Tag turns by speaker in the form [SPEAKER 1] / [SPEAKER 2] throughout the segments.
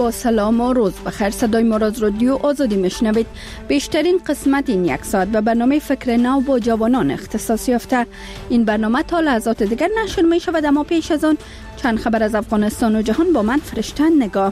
[SPEAKER 1] با سلام و روز بخیر. صدای ما را از رادیو آزادی میشنوید. بیشترین قسمت این یک ساعت به برنامه فکر نو با جوانان اختصاص یافته. این برنامه تا لحظات دیگر نشر می شود، اما پیش از آن چند خبر از افغانستان و جهان با من فرشته نگاه.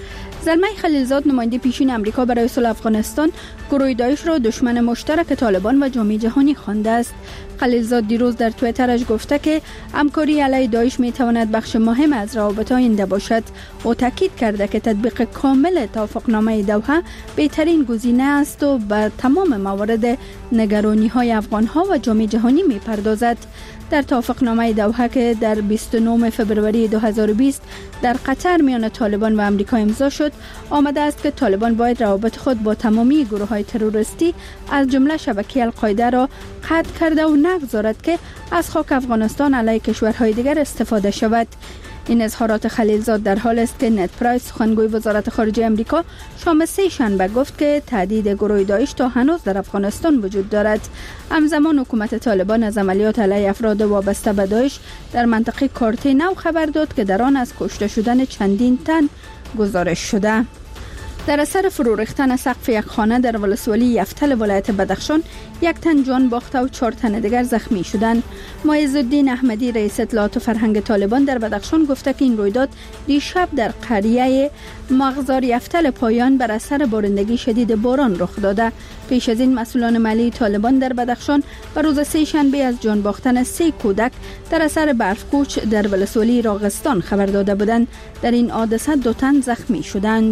[SPEAKER 1] زلمه خلیلزاد نماینده پیشین امریکا برای صلح افغانستان گروه داعش را دشمن مشترک طالبان و جامعه جهانی خوانده است. خلیلزاد دیروز در توییترش گفته که همکاری علیه داعش می تواند بخش مهم از روابط آینده باشد. او تاکید کرده که تطبیق کامل توافقنامه دوحه بهترین گزینه است و به تمام موارد نگرانی های افغان ها و جامعه جهانی می پردازد. در توافقنامه دوحه که در 29 فبروری 2020 در قطر میان طالبان و امریکا امضا شد، آمده است که طالبان باید روابط خود با تمامی گروه‌های تروریستی از جمله شبکه القاعده را قطع کرده و نگذارد که از خاک افغانستان علیه کشورهای دیگر استفاده شود. این اظهارات خلیلزاد در حال است که نت پرایس سخنگوی وزارت خارجه امریکا شام سه شنبه گفت که تهدید گروه داعش تا هنوز در افغانستان وجود دارد. همزمان حکومت طالبان از عملیات علیه افراد وابسته به داعش در منطقه کارته نو خبر داد که در آن از کشته شدن چندین تن گزارش شده. در اثر فرو ریختن سقف یک خانه در ولسوالی یفتل ولایت بدخشان، یک تن جان باخته و 4 تن دیگر زخمی شدند. معز الدین احمدی رئیس اطلاعات و فرهنگ طالبان در بدخشان گفته که این رویداد دیشب در قریه مغزار یفتل پایان بر اثر بارندگی شدید باران رخ داده. پیش از این مسئولان مالی طالبان در بدخشان بر روز سه شنبه از جان باختن 3 کودک در اثر برفکوچ در ولسوالی راغستان خبر داده بودند. در این حادثه 2 تن زخمی شدند.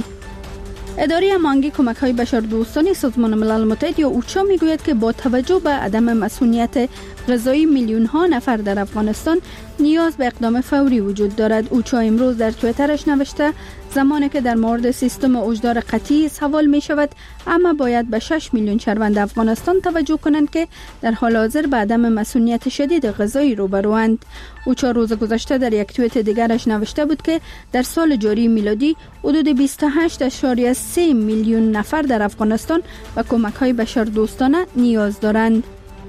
[SPEAKER 1] اداره هماهنگی کمک‌های بشردوستانه سازمان ملل متحد یا اوچا میگوید که با توجه به عدم مسئولیت غذایی میلیون‌ها نفر در افغانستان نیاز به اقدام فوری وجود دارد. اوچا امروز در توییترش نوشته زمانی که در مورد سیستم هشدار قطعی سوال می شود، اما باید به 6 میلیون شهروند افغانستان توجه کنند که در حال حاضر به عدم مسئولیت شدید غذایی روبروند. اوچا روز گذشته در یک توییت دیگرش نوشته بود که در سال جاری میلادی حدود 28.3 میلیون نفر در افغانستان به کمک‌های بشردوستانه نیاز دارند.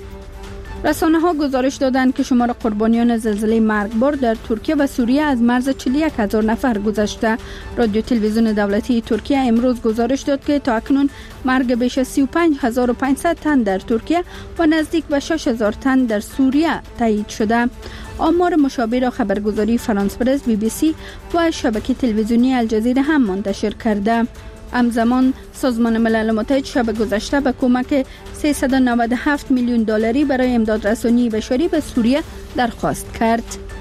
[SPEAKER 1] رسانه‌ها گزارش دادند که شمار قربانیان زلزله مرگبار در ترکیه و سوریه از مرز 41,000 نفر گذشته. رادیو تلویزیون دولتی ترکیه امروز گزارش داد که تا اکنون مرگ بیش از 35,500 تن در ترکیه و نزدیک به 6,000 تن در سوریه تایید شده. آمار مشابه را خبرگزاری فرانس پرس، BBC و شبکه تلویزیونی الجزیره هم منتشر کرده. همزمان سازمان ملل متحد شب گذشته به کمک 397 میلیون دلاری برای امداد رسانی بشری به سوریه درخواست کرد.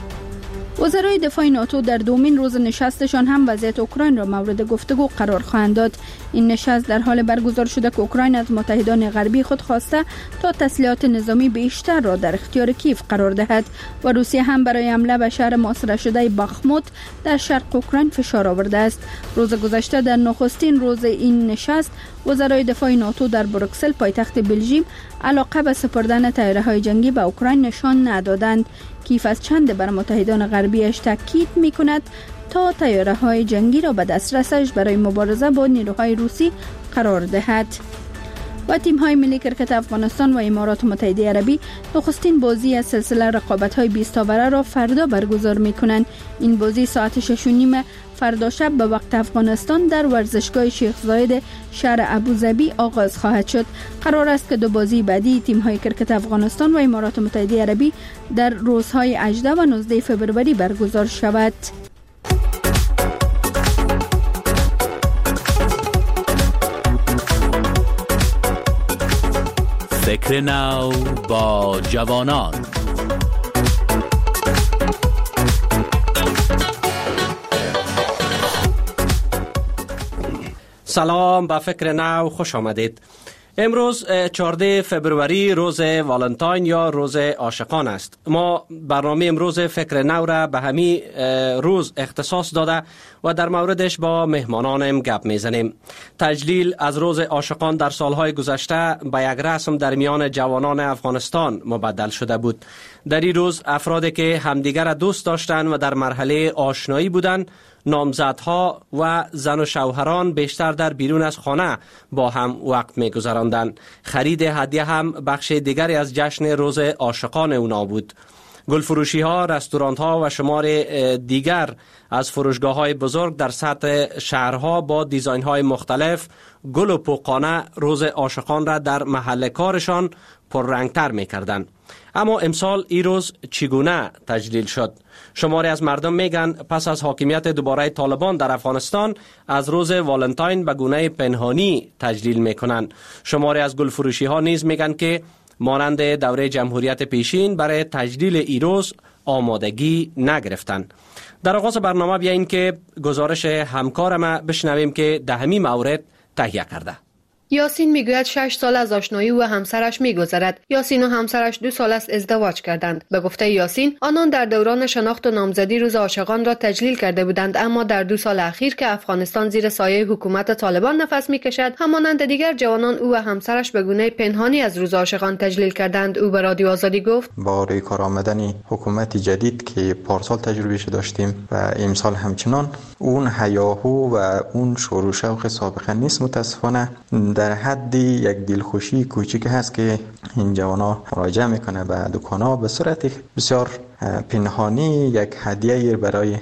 [SPEAKER 1] وزرای دفاع ناتو در دومین روز نشستشان هم وضعیت اوکراین را مورد گفتگو قرار خواهند داد. این نشست در حال برگزار شده که اوکراین از متحدان غربی خود خواسته تا تسلیحات نظامی بیشتر را در اختیار کیف قرار دهد و روسیه هم برای حمله به شهر محاصره شده باخموت در شرق اوکراین فشار آورده است. روز گذشته در نخستین روز این نشست وزرای دفاع ناتو در بروکسل پایتخت بلژیم علاقه به سپردن طیاره‌های جنگی به اوکراین نشان ندادند. کیف از چند بر متحدان غربیش تاکید می‌کند تا طیاره‌های جنگی را به دسترسش برای مبارزه با نیروهای روسی قرار دهد. و تیم‌های ملی کرکت افغانستان و امارات متحده عربی نخستین بازی از سلسله رقابت‌های 20 تاوره را فردا برگزار می‌کنند. این بازی ساعت 6:30 فردا شب به وقت افغانستان در ورزشگاه شیخ زاید شهر ابوظبی آغاز خواهد شد. قرار است که 2 بازی بعدی تیم‌های کرکت افغانستان و امارات متحده عربی در روزهای 18 و 19 فوریه برگزار شود.
[SPEAKER 2] فکر نو با جوانان.
[SPEAKER 3] سلام، به فکر نو خوش آمدید. امروز 14 فبروری روز والنتاین یا روز عاشقان است. ما برنامه امروز فکر نو را به همین روز اختصاص داده و در موردش با مهمانانم گپ میزنیم. تجلیل از روز عاشقان در سالهای گذشته به یک رسم در میان جوانان افغانستان مبدل شده بود. در این روز افرادی که همدیگر دوست داشتند و در مرحله آشنایی بودند، نامزدها و زن و شوهران بیشتر در بیرون از خانه با هم وقت می گذراندند. خرید هدیه هم بخش دیگری از جشن روز عاشقان اونا بود. گلفروشی ها، رستوران ها و شمار دیگر از فروشگاه های بزرگ در سطح شهرها با دیزاین های مختلف گل و پوقانه روز عاشقان را در محل کارشان پررنگتر می کردند. اما امسال این روز چگونه تجلیل شد؟ شماری از مردم میگن پس از حاکمیت دوباره طالبان در افغانستان از روز والنتاین به گونه پنهانی تجلیل میکنند. شماری از گلفروشی ها نیز میگن که مانند دوره جمهوریت پیشین برای تجلیل این روز آمادگی نگرفتند. در آغاز برنامه بیاییم که گزارش همکارم بشنویم که ده همین مورد تهیه کرده.
[SPEAKER 4] یاسین میگوید 6 سال از آشنایی و همسرش میگذرد. یاسین و همسرش 2 سال است ازدواج کردند. به گفته یاسین، آنان در دوران شناخت و نامزدی روز عاشقان را تجلیل کرده بودند، اما در 2 سال اخیر که افغانستان زیر سایه حکومت طالبان نفس میکشد، همانند دیگر جوانان او و همسرش به گونه پنهانی از روز عاشقان تجلیل کردند. او به رادیو آزادی گفت:
[SPEAKER 5] با روی کار آمدن حکومت جدید که پارسال تجربهش داشتیم و امسال همچنان، اون هیاهو و اون شور و شوق سابقه نیست. متاسفانه در حدی یک دلخوشی کوچیک هست که این جوانا مراجعه میکنه به دکانا به صورت بسیار پنهانی یک هدیه برای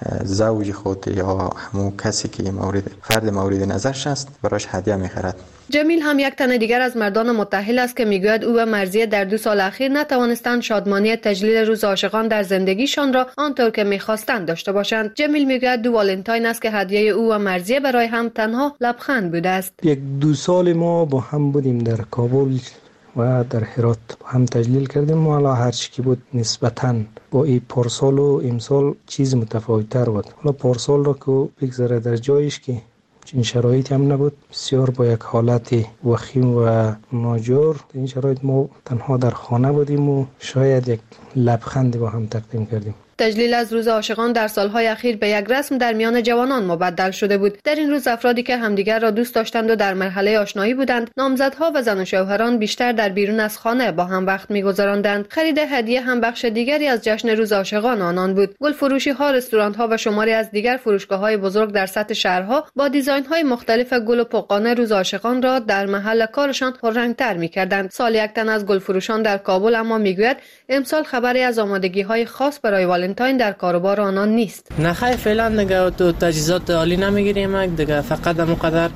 [SPEAKER 5] زوج خود یا همون کسی که فرد مورد نظرش است براش هدیه میخرد.
[SPEAKER 4] جمیل هم یک تن دیگر از مردان متأهل است که میگوید او و مرضیه در 2 سال اخیر نتوانستند شادمانی تجلیل روز عاشقان در زندگیشان را آنطور که میخواستند داشته باشند. جمیل میگوید 2 والنتاین است که هدیه او و مرضیه برای هم تنها لبخند بوده است.
[SPEAKER 6] 1-2 سال ما با هم بودیم در کابل و در هرات هم تجلیل کردیم. ما حالا هر چی که بود نسبتاً با این پارسال و امسال چیز متفاوت‌تر بود. حالا پارسال را که بگذره در جایش که این شرایطی هم نبود، بسیار با یک حالت وخیم و ناجور. این شرایط ما تنها در خانه بودیم و شاید یک لبخند با هم تقدیم کردیم.
[SPEAKER 4] تجلیل از روز عاشقان در سالهای اخیر به یک رسم در میان جوانان مبدل شده بود. در این روز افرادی که همدیگر را دوست داشتند و در مرحله آشنایی بودند، نامزدها و زن و شوهران بیشتر در بیرون از خانه با هم وقت می‌گذراندند. خرید هدیه هم بخش دیگری از جشن روز عاشقان آنان بود. گلفروشی‌ها، رستوران‌ها و شماری از دیگر فروشگاه‌های بزرگ در سطح شهرها با دیزاین‌های مختلف گل و پوقانه روز عاشقان را در محل کارشان پررنگ‌تر می‌کردند. سال یک تن از گلفروشان در کابل اما میگوید امسال خبری از آمادگی‌های خاص برای والنتاین در کاروبار آنان نیست.
[SPEAKER 7] نه خیر، فعلا دیگه تو تجهیزات عالی نمیگیریم دیگه، فقط همونقدر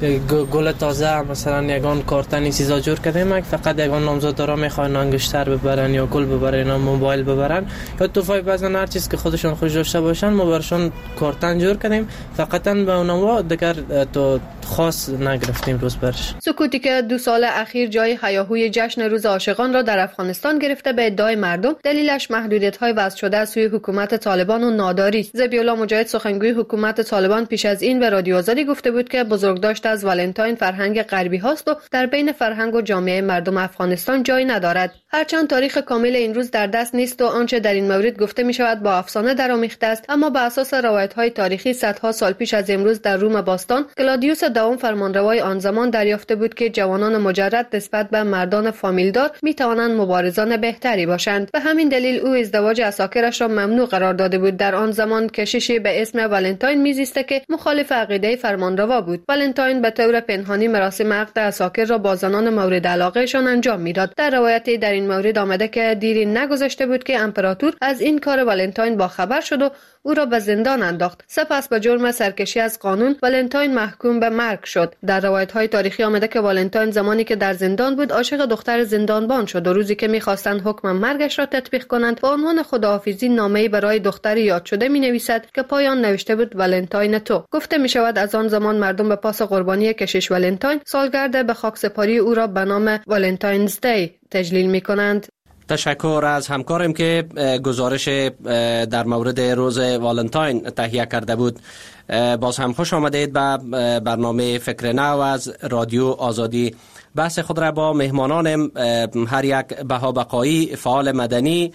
[SPEAKER 7] گل تازه مثلا یگان کارتنی چیزا جور کردیم، فقط یگان نامزدارا میخوان انگشتر ببرن یا گل ببرن یا موبایل ببرن یا توفای بزنن، هر چیز که خودشون خوش داشته باشن ما برشون کارتن جور کردیم، فقط به اونها دیگر تو خاص نگرفتیم روز برش.
[SPEAKER 4] سکوتی که 2 سال اخیر جای هیاهوی جشن روز عاشقان را در افغانستان گرفته به ادعای مردم، دلیلش محدودیت‌های وضع شده از سوی حکومت طالبان و ناداری است. ذبیح‌الله مجاهد سخنگوی حکومت طالبان پیش از این به رادیو آزادی گفته بود که بزرگداشت از والنتاین فرهنگ غربی هاست و در بین فرهنگ و جامعه مردم افغانستان جای ندارد. هرچند تاریخ کامل این روز در دست نیست و آنچه در این مورد گفته می شود با افسانه درآمیخته است، اما بر اساس روایت‌های تاریخی صدها سال پیش از امروز در روم باستان کلادیوس دوم فرمانروای آن زمان دریافته بود که جوانان مجرد نسبت به مردان فامیلدار می توانند مبارزان بهتری باشند. به همین دلیل او ازدواج عساکرش را ممنوع قرار داده بود. در آن زمان کشیشی به اسم والنتاین میزیسته که مخالف عقیده فرمانروا بود. والنتاین به طور پنهانی مراسم عقد عساکر را با زنان مورد علاقهشان انجام میداد. در روایتی در این مورد آمده که دیری نگذشته بود که امپراتور از این کار والنتاین با خبر شد و او را به زندان انداخت. سپس به جرم سرکشی از قانون والنتاین محکوم به مرگ شد. در روایت‌های تاریخی آمده که والنتاین زمانی که در زندان بود عاشق دختر زندانبان شد و روزی که می‌خواستند حکم مرگش را تطبیق کنند با عنوان خداحافظی نامه‌ای برای دختری یاد شده می‌نویسد که پایان نوشته بود والنتاین تو. گفته می‌شود از آن زمان مردم به پاس قربانی کشیش والنتاین سالگرد به خاکسپاری او را به نام والنتاینز دی تجلیل می‌کنند.
[SPEAKER 3] تشکر از همکارم که گزارش در مورد روز والنتاین تهیه کرده بود. باز هم خوش آمدید به برنامه فکر نو از رادیو آزادی. بحث خود را با مهمانانم هر یک بهابقایی، فعال مدنی،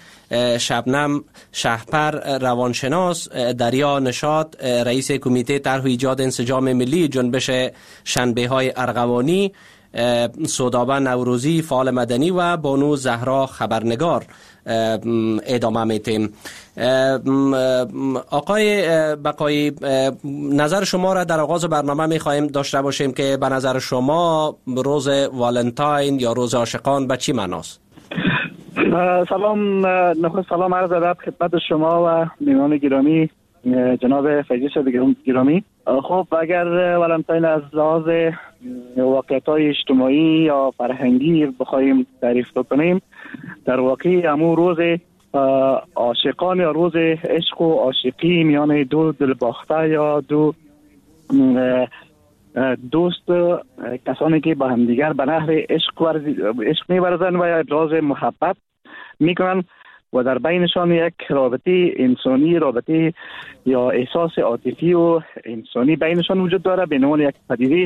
[SPEAKER 3] شبنم شهپر، روانشناس، دریا نشاط، رئیس کمیته طرح و ایجاد انسجام ملی جنبش شنبه های ارغوانی، سودابه نوروزی فعال مدنی و بانو زهرا خبرنگار ادامه میتیم. آقای بقایی، نظر شما را در آغاز برنامه میخواهیم داشته باشیم که به نظر شما روز والنتاین یا روز عاشقان به چی معناست؟
[SPEAKER 8] سلام، نخست سلام عرض ادب خدمت شما و میهمان گرامی جناب فیضی صاحب گرامی. خب اگر ولنتاین از لحاظ واقعیت‌های اجتماعی یا فرهنگی بخوایم تعریف بکنیم، در واقع همون روز عاشقان یا روز عشق و عاشقی میان دو دلباخته یا دو دوست، کسانی که با همدیگر به نهر عشق می‌ورزند و ابراز محبت میکنن و در بینشان یک رابطه انسانی، رابطه یا احساس عاطفی و انسانی بینشان وجود داره به عنوان یک پدیده.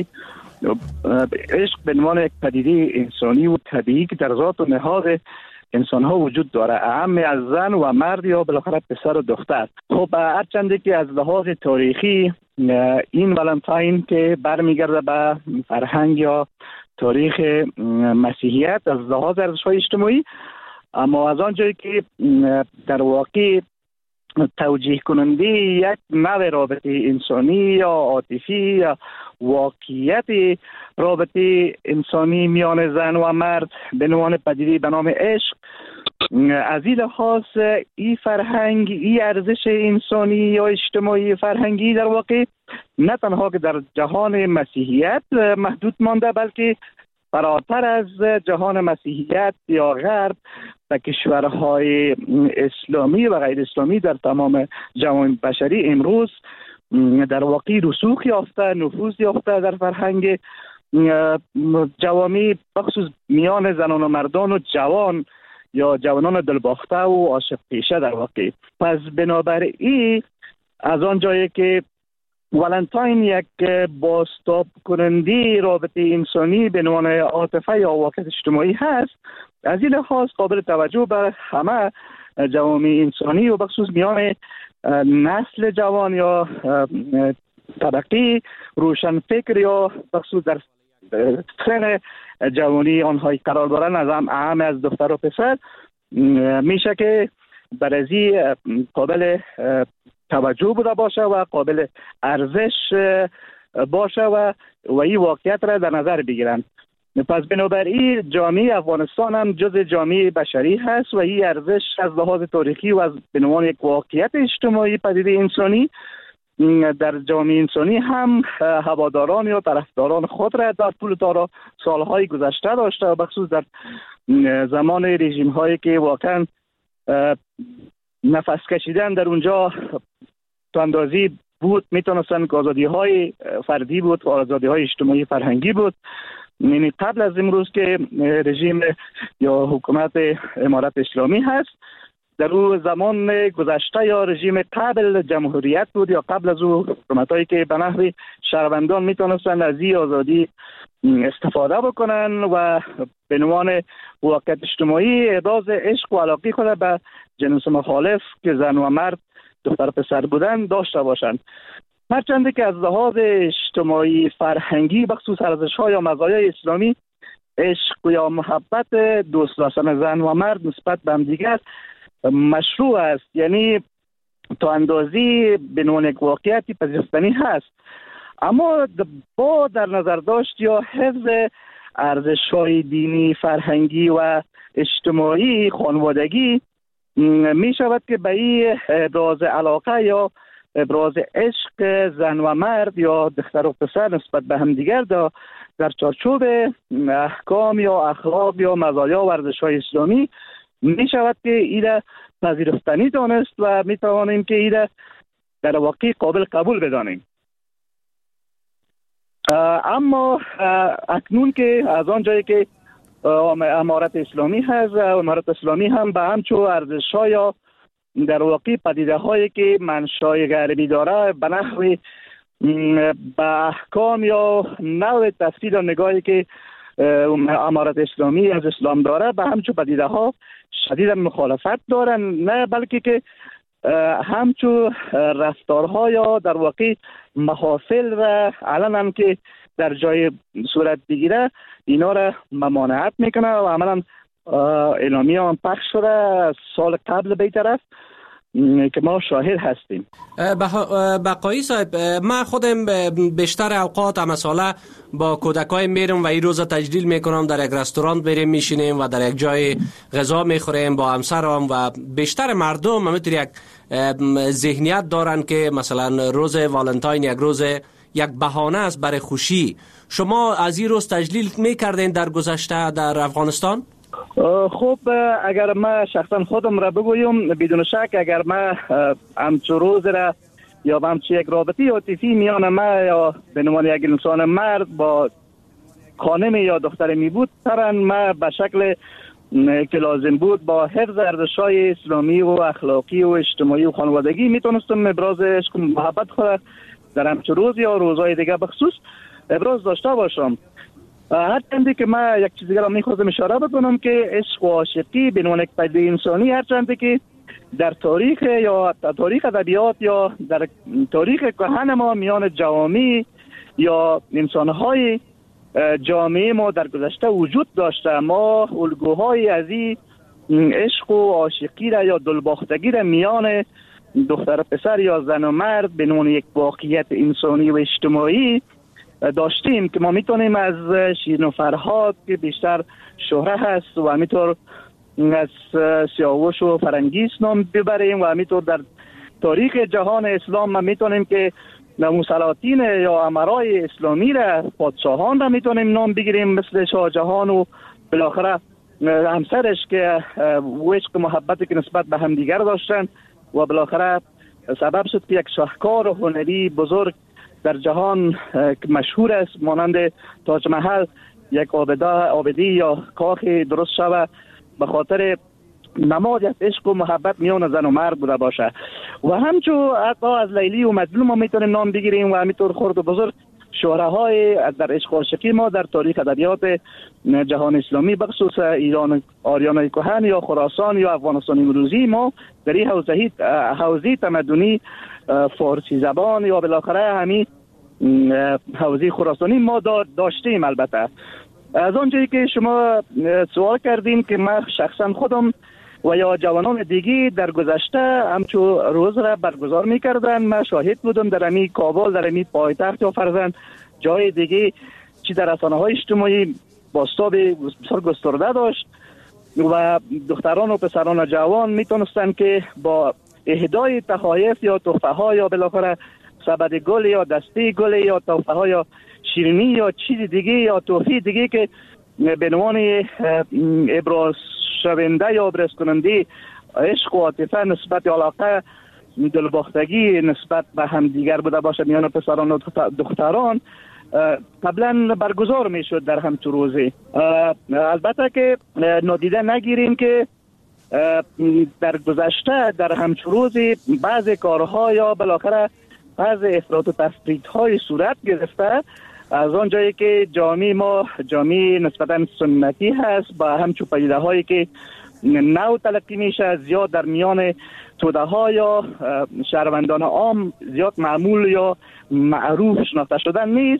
[SPEAKER 8] عشق به عنوان یک پدیده انسانی و طبیعی که در ذات و نهاد انسان ها وجود داره، اهم از زن و مرد یا بالاخره پسر و دختر. خب هرچند که از لحاظ تاریخی این ولنتاین که برمیگرده به فرهنگ یا تاریخ مسیحیت از لحاظ ارزش‌های اجتماعی، اما از آنجایی که در واقع توجیه کننده یک نوع رابطه انسانی یا عاطفی یا واقعیت رابطه انسانی میان زن و مرد به عنوان پدیده به نام عشق، از این لحاظ این فرهنگ، این ارزش انسانی یا اجتماعی فرهنگی در واقع نه تنها که در جهان مسیحیت محدود مانده، بلکه فراتر از جهان مسیحیت یا غرب و کشورهای اسلامی و غیر اسلامی در تمام جهان بشری امروز در واقع رسوخ یافته، نفوذ یافته در فرهنگ جوامع، بخصوص میان زنان و مردان و جوان یا جوانان دلباخته و عاشق پیشه در واقع. پس بنابراین از آن جایی که ولنتاین یک بازتاب کننده رابطه انسانی به عنوان عاطفه یا واقعیت اجتماعی هست، از این لحاظ قابل توجه به همه جوامع انسانی و بخصوص میان نسل جوان یا طبقه روشنفکر یا بخصوص در سن جوانی آنهایی قرار دارن، از اهم از دختر و پسر، میشه که برازی قابل توجه بوده باشه و قابل ارزش باشه و این واقعیت را در نظر بگیرن. پس بنابراین جامعه افغانستان هم جز جامعه بشری هست و این ارزش از لحاظ تاریخی و از به عنوان یک واقعیت اجتماعی پدیده انسانی در جامعه انسانی هم هواداران یا طرفداران خود را در طول سالهای گذشته داشته و بخصوص در زمان رژیم هایی که واقعا نفس کشیدن در اونجا تو اندازی بود، میتونستن که آزادی های فردی بود و آزادی های اجتماعی فرهنگی بود. یعنی قبل از امروز که رژیم یا حکومت امارت اسلامی هست، در او زمان گذشته یا رژیم قبل جمهوریت بود یا قبل از او حکومت هایی که به نحو شهروندان میتونستن از این آزادی استفاده بکنن و به عنوان واقعیت اجتماعی ابراز عشق و علاقه خود به جنس مخالف که زن و مرد دختر پسر بودن داشته باشند. هرچند که از لحاظ اجتماعی فرهنگی بخصوص ارزش‌ها یا مزایای اسلامی عشق یا محبت دوست داشتن زن و مرد نسبت به هم دیگر مشروع است، یعنی تا اندازی به عنوان یک واقعیتی پذیرفتنی هست، اما با در نظر داشت یا حفظ ارزش‌های دینی، فرهنگی و اجتماعی خانوادگی می شود که به این ابراز علاقه یا ابراز عشق زن و مرد یا دختر و پسر نسبت به همدیگر در چارچوب احکام یا اخلاق یا مزایا و ارزش‌های اسلامی می شود که این پذیرفتنی دانست و می توانیم که این در واقع قابل قبول بدانیم. اما اکنون که از آن جایی که امارت اسلامی هست، امارت اسلامی هم به همچو ارزش‌ها یا در واقع پدیده هایی که منشأ غربی داره به نحو به احکام یا نوع تفسیر و نگاهی که امارت اسلامی از اسلام داره به همچو پدیده ها شدید مخالفت دارن، نه بلکه که همچو رفتارها یا در واقع محافل و علنا که در جای صورت بگیره اینا را ممانعت میکنه و عملا اعلامیه هم پخش شده سال قبل به طرف که ما شاهد هستیم.
[SPEAKER 3] بقایی صاحب، من خودم بیشتر اوقات مساله با کودکای میرم و این روز تجلیل میکنم، در یک رستوران بریم میشینیم و در یک جای غذا میخوریم با همسرم و بیشتر مردم همینطور یک ذهنیت دارن که مثلا روز والنتاین یک بهانه است برای خوشی. شما از این روز تجلیل میکردین در گذشته در افغانستان؟
[SPEAKER 8] خب اگر ما شخصا خودم را بگویم، بدون شک اگر ما همچو روز را یا همچو یک رابطه عاطفی میان ما یا به عنوان یک انسان مرد با خانم یا دختر می بود، طبعا ما به شکل که لازم بود با حفظ ارزش‌های اسلامی و اخلاقی و اجتماعی و خانوادگی میتونستم ابراز عشق و محبت خود در همچو روز یا روزهای دیگه بخصوص ابراز داشته باشم. هرچندی که من یک چیز دیگر را میخواستم اشاره بکنم که عشق و عاشقی به عنوان یک پدیده انسانی، هرچندی که در تاریخ یا تاریخ ادبیات یا در تاریخ کهن ما میان جوامع یا انسانهای جامعه ما در گذشته وجود داشته، ما الگوهای از این عشق و عاشقی را یا دلباختگی را میان دختر و پسر یا زن و مرد به عنوان یک واقعیت انسانی و اجتماعی داشتیم که ما میتونیم از شیرین و فرهاد که بیشتر شهره هست و همینطور از سیاوش و فرنگیس نام ببریم و همینطور در تاریخ جهان اسلام ما میتونیم که مسلاطین یا امرای اسلامی را، پادشاهان را میتونیم نام بگیریم مثل شاه جهان و بالاخره همسرش که عشق محبتی که نسبت به همدیگر داشتن و بالاخره سبب شد که یک شاهکار و هنری بزرگ در جهان مشهور است مانند تاج محل یک آبدی یا کاخ درست شود به خاطر نماد از عشق و محبت میان زن و مرد بوده باشه. و همچو حتی از لیلی و مجنون ما میتونیم نام بگیریم و همینطور خرد و بزرگ شهره‌های در عشق و عاشقی ما در تاریخ ادبیات جهان اسلامی بخصوص ایران آریان کهن یا خراسان یا افغانستان امروزی ما در این حوزه تمدنی فارسی زبان یا بالاخره همین حوزه خراسانی ما داشتیم. البته از آنجایی که شما سوال کردیم که من شخصا خودم و یا جوانان دیگی در گذشته همچو روز را برگزار میکردن، من شاهد بودم در امی کابل، در امی پایتخت یا فرزند جای دیگه چی در رسانه‌های اجتماعی بازتاب بسیار گسترده داشت و دختران و پسران جوان میتونستن که با اهدای تحایف یا تحفه ها یا بالاخره سبد گل یا دسته گل یا تحفه ها یا شیرینی یا چیز دیگه یا تحفه دیگه که به عنوان ابراز شونده یا ابراز کننده عشق و عاطفه نسبت علاقه دلباختگی نسبت به هم دیگر بوده باشه میان پسران و دختران قبلا برگزار میشد در همچون روزی. البته که نادیده نگیریم که در گذشته در همچون روزی بعض کارها یا بالاخره بعض افراط و تفریط‌های صورت گرفته، از آن جایی که جامعه ما جامعه نسبتاً سنتی هست با همچون پدیده هایی که نو تلقی میشه زیاد در میان توده ها یا شهروندان عام زیاد معمول یا معروف شناخته شدن نیست.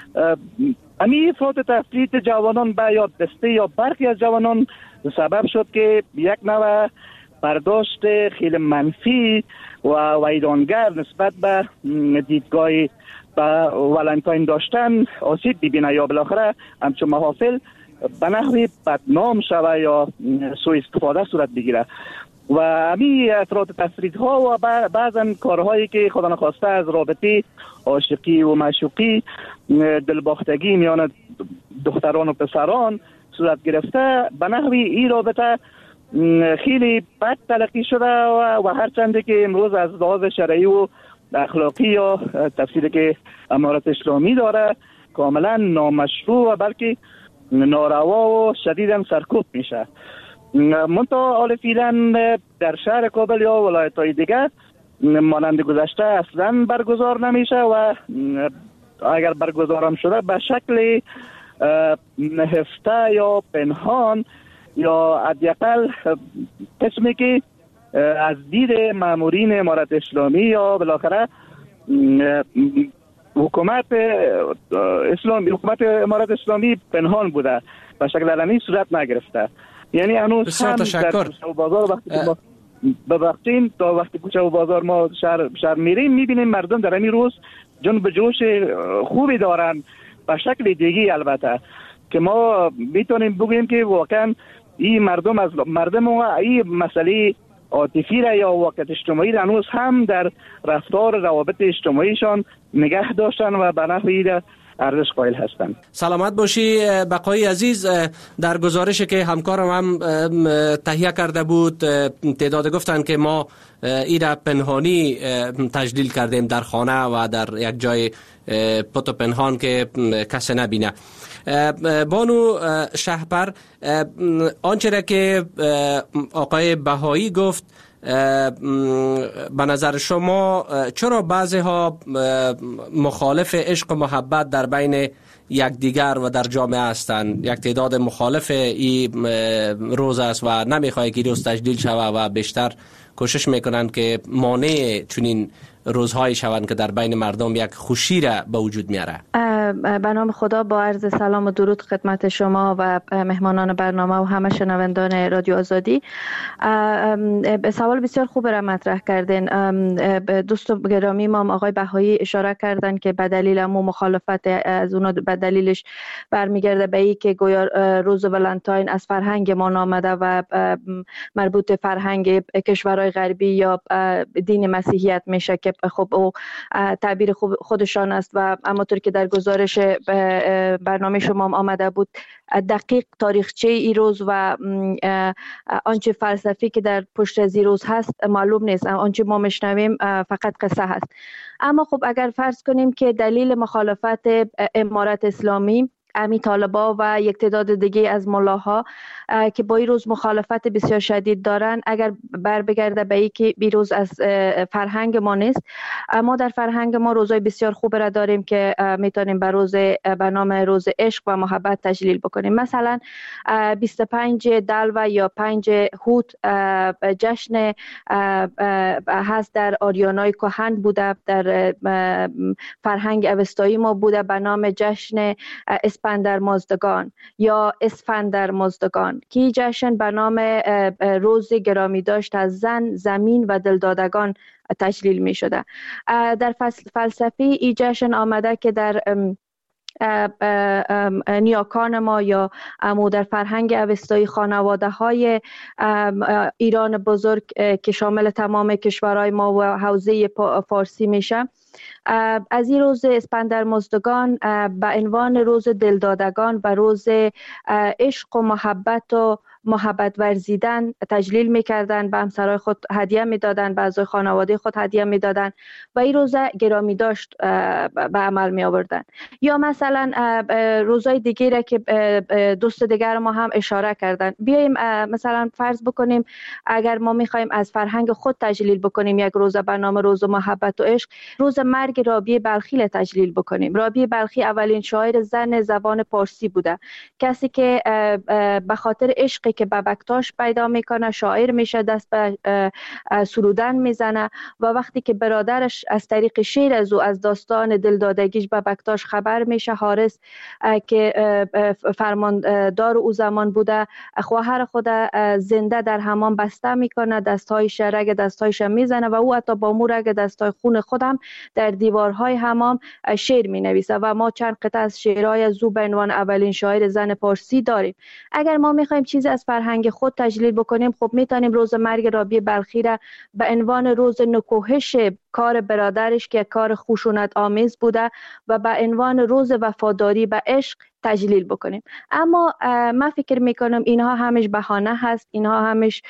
[SPEAKER 8] همین افراط و تفریط جوانان به یا دسته یا برخی از جوانان سبب شد که یک نوع برداشت خیلی منفی و ویرانگر نسبت به دیدگاه به والنتاین داشتن آسیب ببینه یا بالاخره همچون محافل به نحوی بدنام شوه یا سوء استفاده صورت بگیره. و همین افراط تفریط ها و بعضا کارهایی که خدا نخواسته از رابطه عاشقی و معشوقی دلباختگی میان دختران و پسران صورت گرفته به نحوی این رابطه خیلی بد تلقی شده و هرچند که امروز از لحاظ شرعی و اخلاقی یا تفسیری که امارت اسلامی داره کاملا نامشروع و بلکه ناروا و شدیداً سرکوب میشه. منتها حال فعلا در شهر کابل یا ولایت‌های دیگه مانند گذشته اصلا برگزار نمیشه و اگر برگزار هم شده به شکل نهفته یا پنهان یا حداقل قسمی که از دید مامورین امارت اسلامی یا بالاخره حکومت امارت اسلامی پنهان بوده به شکل علنی صورت نگرفته. یعنی هنوز
[SPEAKER 3] بسیار تشکر.
[SPEAKER 8] ببخشین تا وقتی کوچه و بازار ما شهر میریم میبینیم مردم در همین روز جنب جوش خوبی دارن به شکل دیگه، البته که ما میتونیم بگیم که واقعا این مردم از مردم و این مسئله عاطفی را یا واقعیت اجتماعی را هنوز هم در رفتار روابط اجتماعیشان نگه داشتن و به نحوی را ارزش قائل هستند.
[SPEAKER 3] سلامت باشی بقای عزیز. در گزارشی که همکارم هم تهیه کرده بود تعداد گفتن که ما ایره پنهانی تجلیل کردیم در خانه و در یک جای پت و پنهان که کسی نبینه. بانو شهپر، آنچه را که آقای بهایی گفت به نظر شما چرا بعضی ها مخالف عشق و محبت در بین یکدیگر و در جامعه هستند؟ یک تعداد مخالف این روز است و نمیخواد که روز تجلیل شود و بیشتر کوشش میکنند که مانع چنین روزهایی شوند که در بین مردم یک خوشی را به وجود میاره.
[SPEAKER 9] به نام خدا، با عرض سلام و درود خدمت شما و مهمانان برنامه و همه شنوندان رادیو آزادی. سوال بسیار خوب را مطرح کردین. دوست گرامی ما آقای بهایی اشاره کردن که به دلیل مخالفت از اونا به دلیلش برمیگرده به این که گویا روز ولنتاین از فرهنگ ما آمده و مربوط فرهنگ کشورهای غربی یا دین مسیحیت میشه که خب او تعبیر خودشان است و همونطور که در گزارش برنامه شما آمده بود دقیق تاریخچه این روز و آنچه فلسفی که در پشت از این روز هست معلوم نیست. آنچه ما میشنویم فقط قصه هست. اما خب اگر فرض کنیم که دلیل مخالفت امارت اسلامی، امی طالبا و یک تعداد دیگه از ملاها که با این روز مخالفت بسیار شدید دارن، اگر بر بگرده به این که بیروز از فرهنگ ما نیست، ما در فرهنگ ما روزای بسیار خوب را داریم که میتونیم به نام روز عشق و محبت تجلیل بکنیم. مثلا 25 دلو یا 5 هوت جشن هست در آریانای کهن بوده، در فرهنگ اوستایی ما بوده به نام جشن اسفندرمزدگان یا اسفندرمزدگان که جشن به نام روز گرامی داشت از زن، زمین و دلدادگان تجلیل می شده. در فلسفه این جشن آمده که در نیاکان ما یا در فرهنگ اوستایی خانواده های ایران بزرگ که شامل تمام کشورهای ما و حوزه فارسی میشه، از این روز اسفندرمزدگان به عنوان روز دلدادگان و روز عشق و محبت و محبت ورزیدن تجلیل میکردن، به همسرای خود هدیه میدادن، به اعضای خانواده خود هدیه میدادن و این روز گرامی داشت به عمل می آوردن. یا مثلا روزهای دیگه را که دوست دیگر ما هم اشاره کردن، بیاییم مثلا فرض بکنیم اگر ما میخوایم از فرهنگ خود تجلیل بکنیم یک روز به نام روز محبت و عشق، روز مرگ رابعه بلخی تجلیل بکنیم. رابعه بلخی اولین شاعر زن زبان پارسی بوده، کسی که به خاطر عشقی که به بکتاش پیدا میکنه شاعر میشه، دست به سرودن میزنه و وقتی که برادرش از طریق شعر از داستان دلدادگیش به بکتاش خبر میشه، حارس که فرماندار او زمان بوده خواهر خود زنده در حمام بسته میکنه، دستایش رگ دستایش میزنه و او حتی با مو رگ دستای خون خودم در دیوارهای حمام شعر مینویسه و ما چند قطعه از شعرهای از او به عنوان اولین شاعر زن پارسی داریم. اگر ما میخوایم چیزی از فرهنگ خود تجلیل بکنیم، خب میتونیم روز مرگ رابعه بلخی را به عنوان روز نکوهش کار برادرش که کار خشونت آمیز بوده و به عنوان روز وفاداری به عشق تجلیل بکنیم. اما من فکر میکنم اینها همش بهانه هست، اینها همش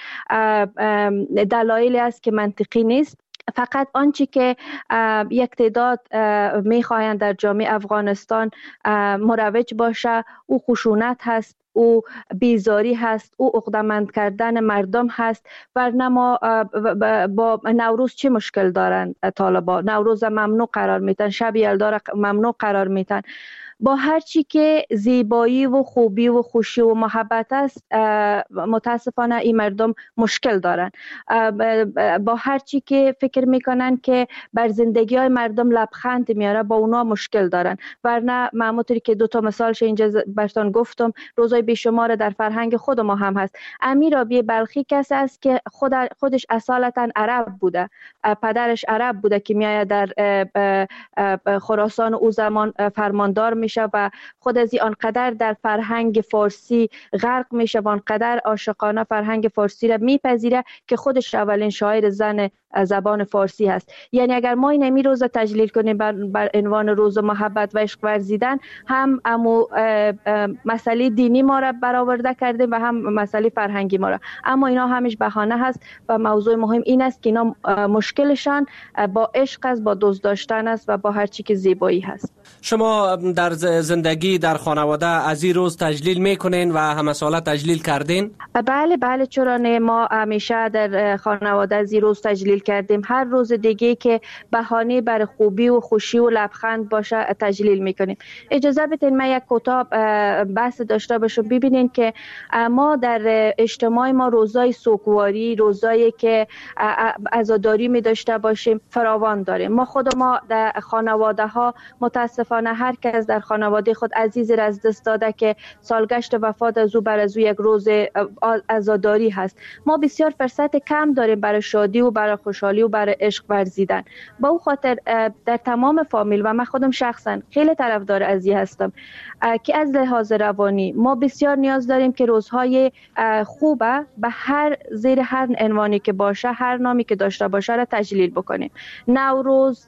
[SPEAKER 9] دلایلی است که منطقی نیست. فقط آنچه که یک تعداد میخواهند در جامعه افغانستان مروج باشه او خشونت هست، او بیزاری هست، او عقده‌مند کردن مردم هست. ورنه ما با نوروز چه مشکل دارن طالبان؟ نوروز ممنوع قرار میتن، شب یلدا ممنوع قرار میتن با هر چی که زیبایی و خوبی و خوشی و محبت است، متاسفانه این مردم مشکل دارن. با هر چی که فکر میکنن که بر زندگی های مردم لبخند میاره، با اونا مشکل دارن. ورنه همونطوری که 2 مثالش اینجا براتون گفتم، روزای بیشمار در فرهنگ خود ما هم هست. امیر رابعه بلخی کسی است که خودش اصالتا عرب بوده، پدرش عرب بوده که میاد در خراسان او زمان فرماندار میشه و خود از آنقدر در فرهنگ فارسی غرق میشه و آنقدر عاشقانه فرهنگ فارسی را میپذیره که خودش اولین شاعر زن زبان فارسی هست. یعنی اگر ما این روز تجلیل کنیم بر عنوان روز محبت و عشق ورزیدن، هم مسئله دینی ما را برآورده کردیم و هم مسئله فرهنگی ما را، اما اینا همش بهانه هست و موضوع مهم این است که اینا مشکلشان با عشق است، با دوست داشتن است و با هر چی که زیبایی هست.
[SPEAKER 3] شما در زندگی در خانواده از این روز تجلیل میکنین و همه ساله تجلیل کردین؟
[SPEAKER 9] بله چرا نه، ما همیشه در خانواده از این روز تجلیل کردیم. هر روز دیگه که بهانه بر خوبی و خوشی و لبخند باشه تجلیل میکنیم. اجازه بدین من یک کوتاه بحث داشته باشم. ببینین که ما در اجتماع ما روزای سوگواری، روزایی که عزاداری می داشته باشیم فراوان داریم. ما خود ما در خانواده ها متاسفانه هر کس در خانواده خود عزیزی را از دست داده که سالگشت وفات از او بر از او یک روز عزاداری هست. ما بسیار فرصت کم داریم برای شادی و برای خوشحالی و برای عشق ورزیدن. با او خاطر در تمام فامیل و من خودم شخصا خیلی طرفدار از این هستم که از لحاظ روانی ما بسیار نیاز داریم که روزهای خوبه به زیر هر عنوانی که باشه، هر نامی که داشته باشه را تجلیل بکنیم. نوروز،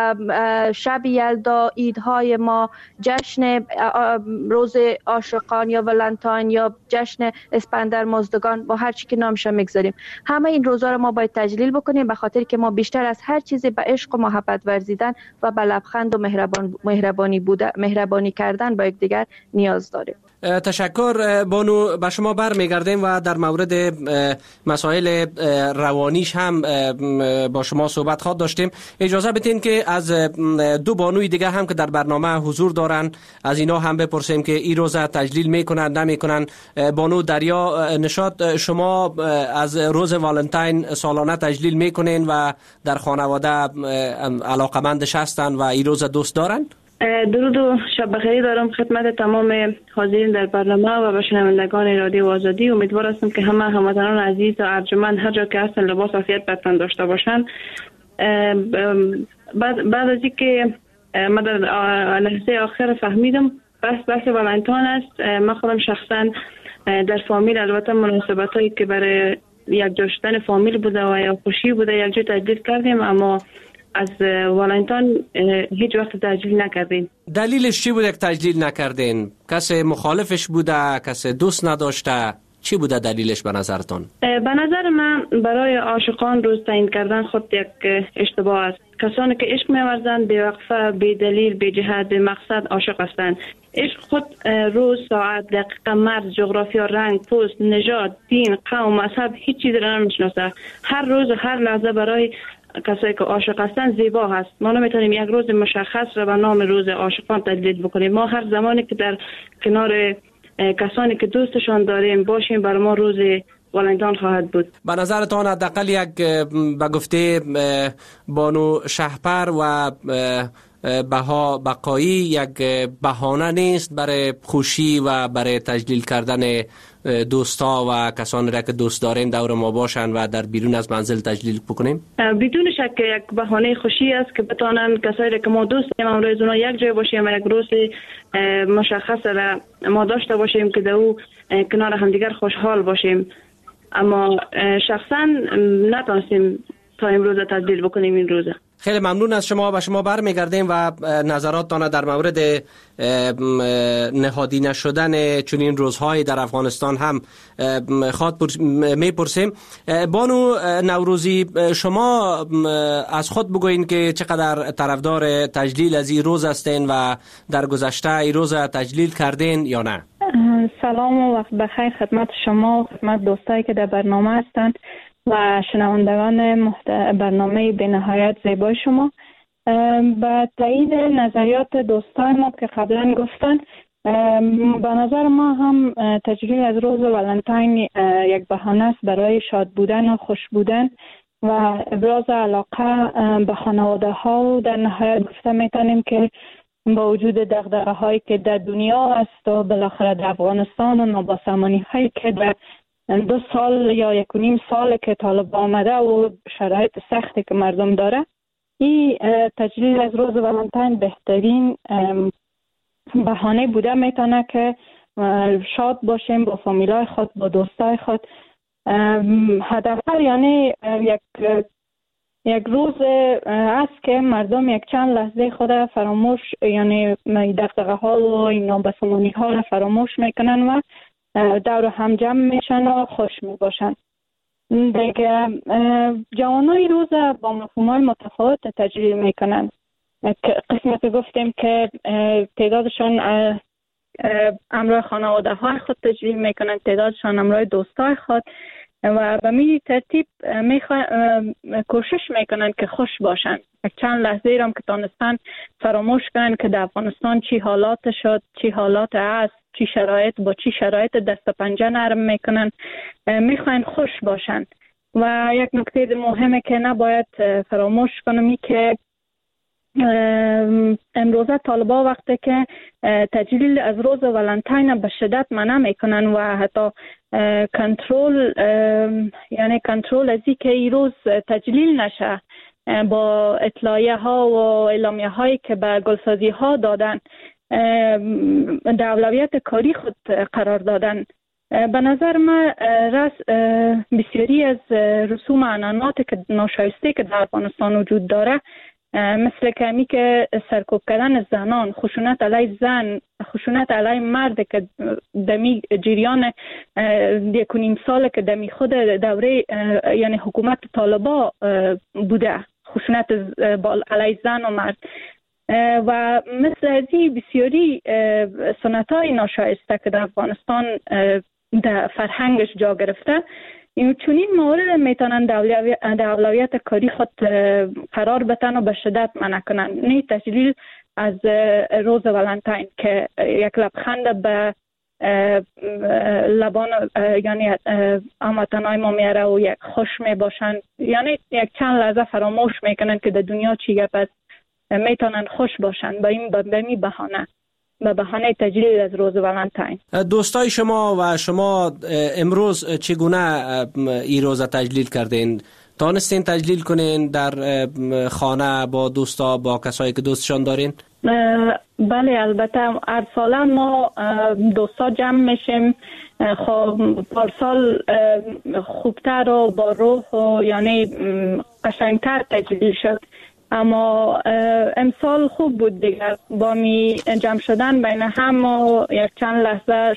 [SPEAKER 9] شب یلدا، عیدهای ما، جشن روز عاشقان یا ولنتاین یا جشن اسپندر مزدگان، با هر چی که نامش میگذاریم، همه این روزا رو ما باید تجلیل بکنیم، به خاطر که ما بیشتر از هر چیزی به عشق و محبت ورزیدن و به لبخند و مهربانی کردن با یکدیگر نیاز داریم.
[SPEAKER 3] تشکر بانو. به شما برمیگردیم و در مورد مسائل روانیش هم با شما صحبت خواهد داشتیم. اجازه بدین که از 2 بانوی دیگه هم که در برنامه حضور دارن از اینا هم بپرسیم که این روز تجلیل میکنن نمیکنن. بانو دریا نشاط، شما از روز والنتاین سالانه تجلیل میکنین و در خانواده علاقمندش هستن و این روز دوست دارن؟
[SPEAKER 10] درود و شب بخیر دارم خدمت تمام حاضرین در برنامه و به شنوندگان رادیو آزادی. امیدوار هستم که همه هموطنان عزیز و ارجمند هر جا که هستن لباس عافیت به تن داشته باشن. بعد از اینکه من در لحظه آخر فهمیدم بحث والنتاین است، من خودم شخصا در فامیل البته مناسبتایی که برای یک جا شدن فامیل بوده و یا خوشی بوده یک جا تجلیل کردیم، اما از والنتاین هیچ وقت تجلیل نکردین.
[SPEAKER 3] دلیلش چی بوده که تجلیل نکردین؟ کسی مخالفش بوده؟ کسی دوست نداشته؟ چی بوده دلیلش به نظرتون؟
[SPEAKER 10] به نظر من برای عاشقان روز تعیین کردن خود یک اشتباه است. کسانی که عشق می‌ورزند به وقفه، به دلیل، به جهت، به مقصد عاشق هستند. عشق خود روز، ساعت، دقیقه، مرز، جغرافیا، رنگ، پوست، نژاد، دین، قوم، مذهب هیچ چیزی را نمی‌شناسه. هر روز و هر لحظه برای کسایی که عاشق هستن زیبا هست. ما نمیتونیم یک روز مشخص را به نام روز عاشقان تجلیل بکنیم. ما هر زمانی که در کنار کسانی که دوستشان داریم باشیم بر ما روز والنتاین خواهد بود.
[SPEAKER 3] به نظرتان حداقل یک به گفته بانو شهپر و بها بقایی یک بهانه نیست برای خوشی و برای تجلیل کردن دوستا و کسانی را که دوست داریم دور ما باشن و در بیرون از منزل تجلیل بکنیم؟
[SPEAKER 10] بدون شک یک بهانه خوشی است که بتانن کسایی که ما دوست داریم امروز اونا یک جای باشیم و یک روز مشخص را ما داشته باشیم که در او کنار همدیگر خوشحال باشیم. اما شخصا نتونستیم تا امروز تجلیل بکنیم این روزه.
[SPEAKER 3] خیلی ممنون از شما. به شما برمیگردیم و نظراتتان در مورد نهادی نشدن چنین روزهای در افغانستان هم میپرسیم. بانو نوروزی، شما از خود بگوین که چقدر طرفدار تجلیل از این روز هستین و در گذشته این روز تجلیل کردین یا نه؟
[SPEAKER 11] سلام و وقت بخیر خدمت شما و خدمت دوستایی که در برنامه هستند و شنوندگان برنامه به نهایت زیبای شما. به تایید نظریات دوستای ما که قبلا گفتن، به نظر ما هم تجلیل از روز ولنتاین یک بهانه است برای شاد بودن و خوش بودن و ابراز علاقه به خانواده ها و در نهایت گفته میتونیم که با وجود دغدغه هایی که در دنیا است و بالاخره در افغانستان و نابسامانی هایی که در 2 سال یا 1.5 سال که طالب آمده و شرایط سختی که مردم داره، این تجلیل از روز ولنتاین بهترین بهانه بوده میتونه که شاد باشیم با فامیلای خود، با دوستای خود. حداقل یعنی یک روز است که مردم یک چند لحظه خود فراموش، یعنی دغدغه ها و این نابسامانی ها را فراموش میکنن و دور هم جمع میشن و خوش میباشن. دیگه جوانای روز با مفهوم‌های متفاوت تجلیل میکنن. قسمت که گفتیم که تعدادشان همراه خانواده های خود تجلیل میکنن، تعدادشان همراه دوستای خود و به می ترتیب کوشش میکنن که خوش باشن. یک چند لحظه را که تانستن فراموش کنن که در افغانستان چی حالات شد، چی حالات است، چی شرایط، با چی شرایط دست پنجه نرم میکنن، میخواین خوش باشن. و یک نکته مهمه که نباید فراموش کنم که امروزه طالبا وقتی که تجلیل از روز ولنتاین به شدت منع میکنن و حتی کنترل از این که این روز تجلیل نشه با اطلاعیه ها و اعلامیه هایی که به گلسازی ها دادن در اولویت کاری خود قرار دادن. به نظر من بسیاری از رسوم عنعنات که ناشایسته که در افغانستان وجود داره، مثل کمی که سرکوب کردن زنان، خشونت علیه زن، خشونت علیه مرد که دمی جریان 1.5 سال که دمی خود دوره یعنی حکومت طالبا بوده، خشونت علیه زن و مرد و مثل ازی بسیاری سنت‌های ناشایسته که در افغانستان در فرهنگش جا گرفته، چونین موارد میتونن در اولویت کاری خود قرار بدن و به شدت منع کنن. نه تجلیل از روز ولنتاین که یک لبخند به لبان یعنی هموطنای ما میاره و یک خوش میباشن، یعنی یک چند لحظه فراموش میکنن که در دنیا چی گپ است، میتونن خوش باشن با این بهانه، به بهانه تجلیل از روز ولنتاین.
[SPEAKER 3] دوستای شما و شما امروز چگونه این روز تجلیل کردین؟ تانستین تجلیل کنین در خانه با دوستا، با کسایی که دوستشان دارین؟
[SPEAKER 11] بله البته هر ساله ما دوستا جمع میشیم. خب پارسال خوبتر و با روح و یعنی قشنگتر تجلیل شد، اما امسال خوب بود دیگر. با می جمع شدن بین هم و یک چند لحظه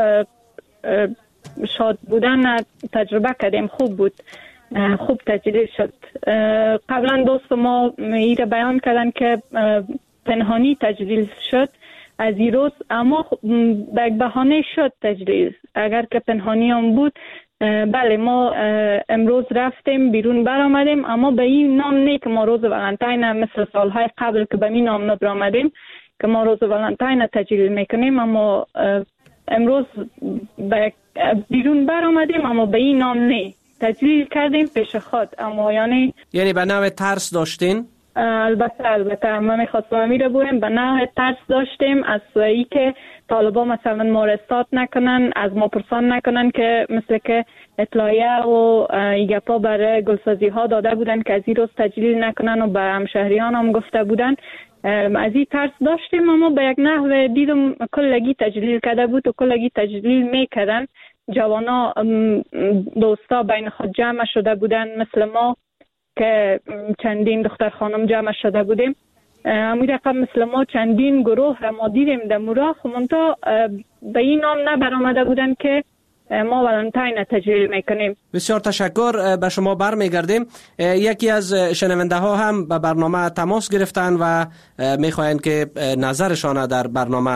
[SPEAKER 11] شاد بودن تجربه کردیم. خوب بود، خوب تجلیل شد. قبلا دوست ما ایره بیان کردن که پنهانی تجلیل شد از این روز، اما به بهانه شد تجلیل. اگر که پنهانی هم بود، بله ما امروز رفتیم بیرون برآمدیم، اما به این نام نه که ما روز ولنتاین مثل سالهای قبل که به این نام نبرآمدیم که ما روز ولنتاین تجلیل میکنیم، اما امروز بیرون برآمدیم اما به این نام نه، تجلیل کردیم پیش خود. اما یعنی
[SPEAKER 3] به نوع ترس داشتین؟
[SPEAKER 11] البته ما میخواستم امیره بودیم، به نوع ترس داشتیم از ای که طالبا مثلا ما رستات نکنن، از ما پرسان نکنن که مثل که اطلاعیه و ایگپا برای گلسازی ها داده بودن که از این روز تجلیل نکنن و به همشهریان هم گفته بودن. از این ترس داشتیم، اما به یک نحو دیدم کلگی تجلیل کرده بود و کلگی تجلیل میکردن. جوانا دوستا بین خود جمع شده بودن، مثل ما که چندین دختر خانم جمع شده بودیم. امی رقم مثل ما چندین گروه را ما دیدیم در مورا، خمونتا به این نام نبرآمده بودن که ما ولنتاین تجلیل میکنیم.
[SPEAKER 3] بسیار تشکر. به شما برمیگردیم. یکی از شنونده ها هم به برنامه تماس گرفتن و میخواین که نظرشان در برنامه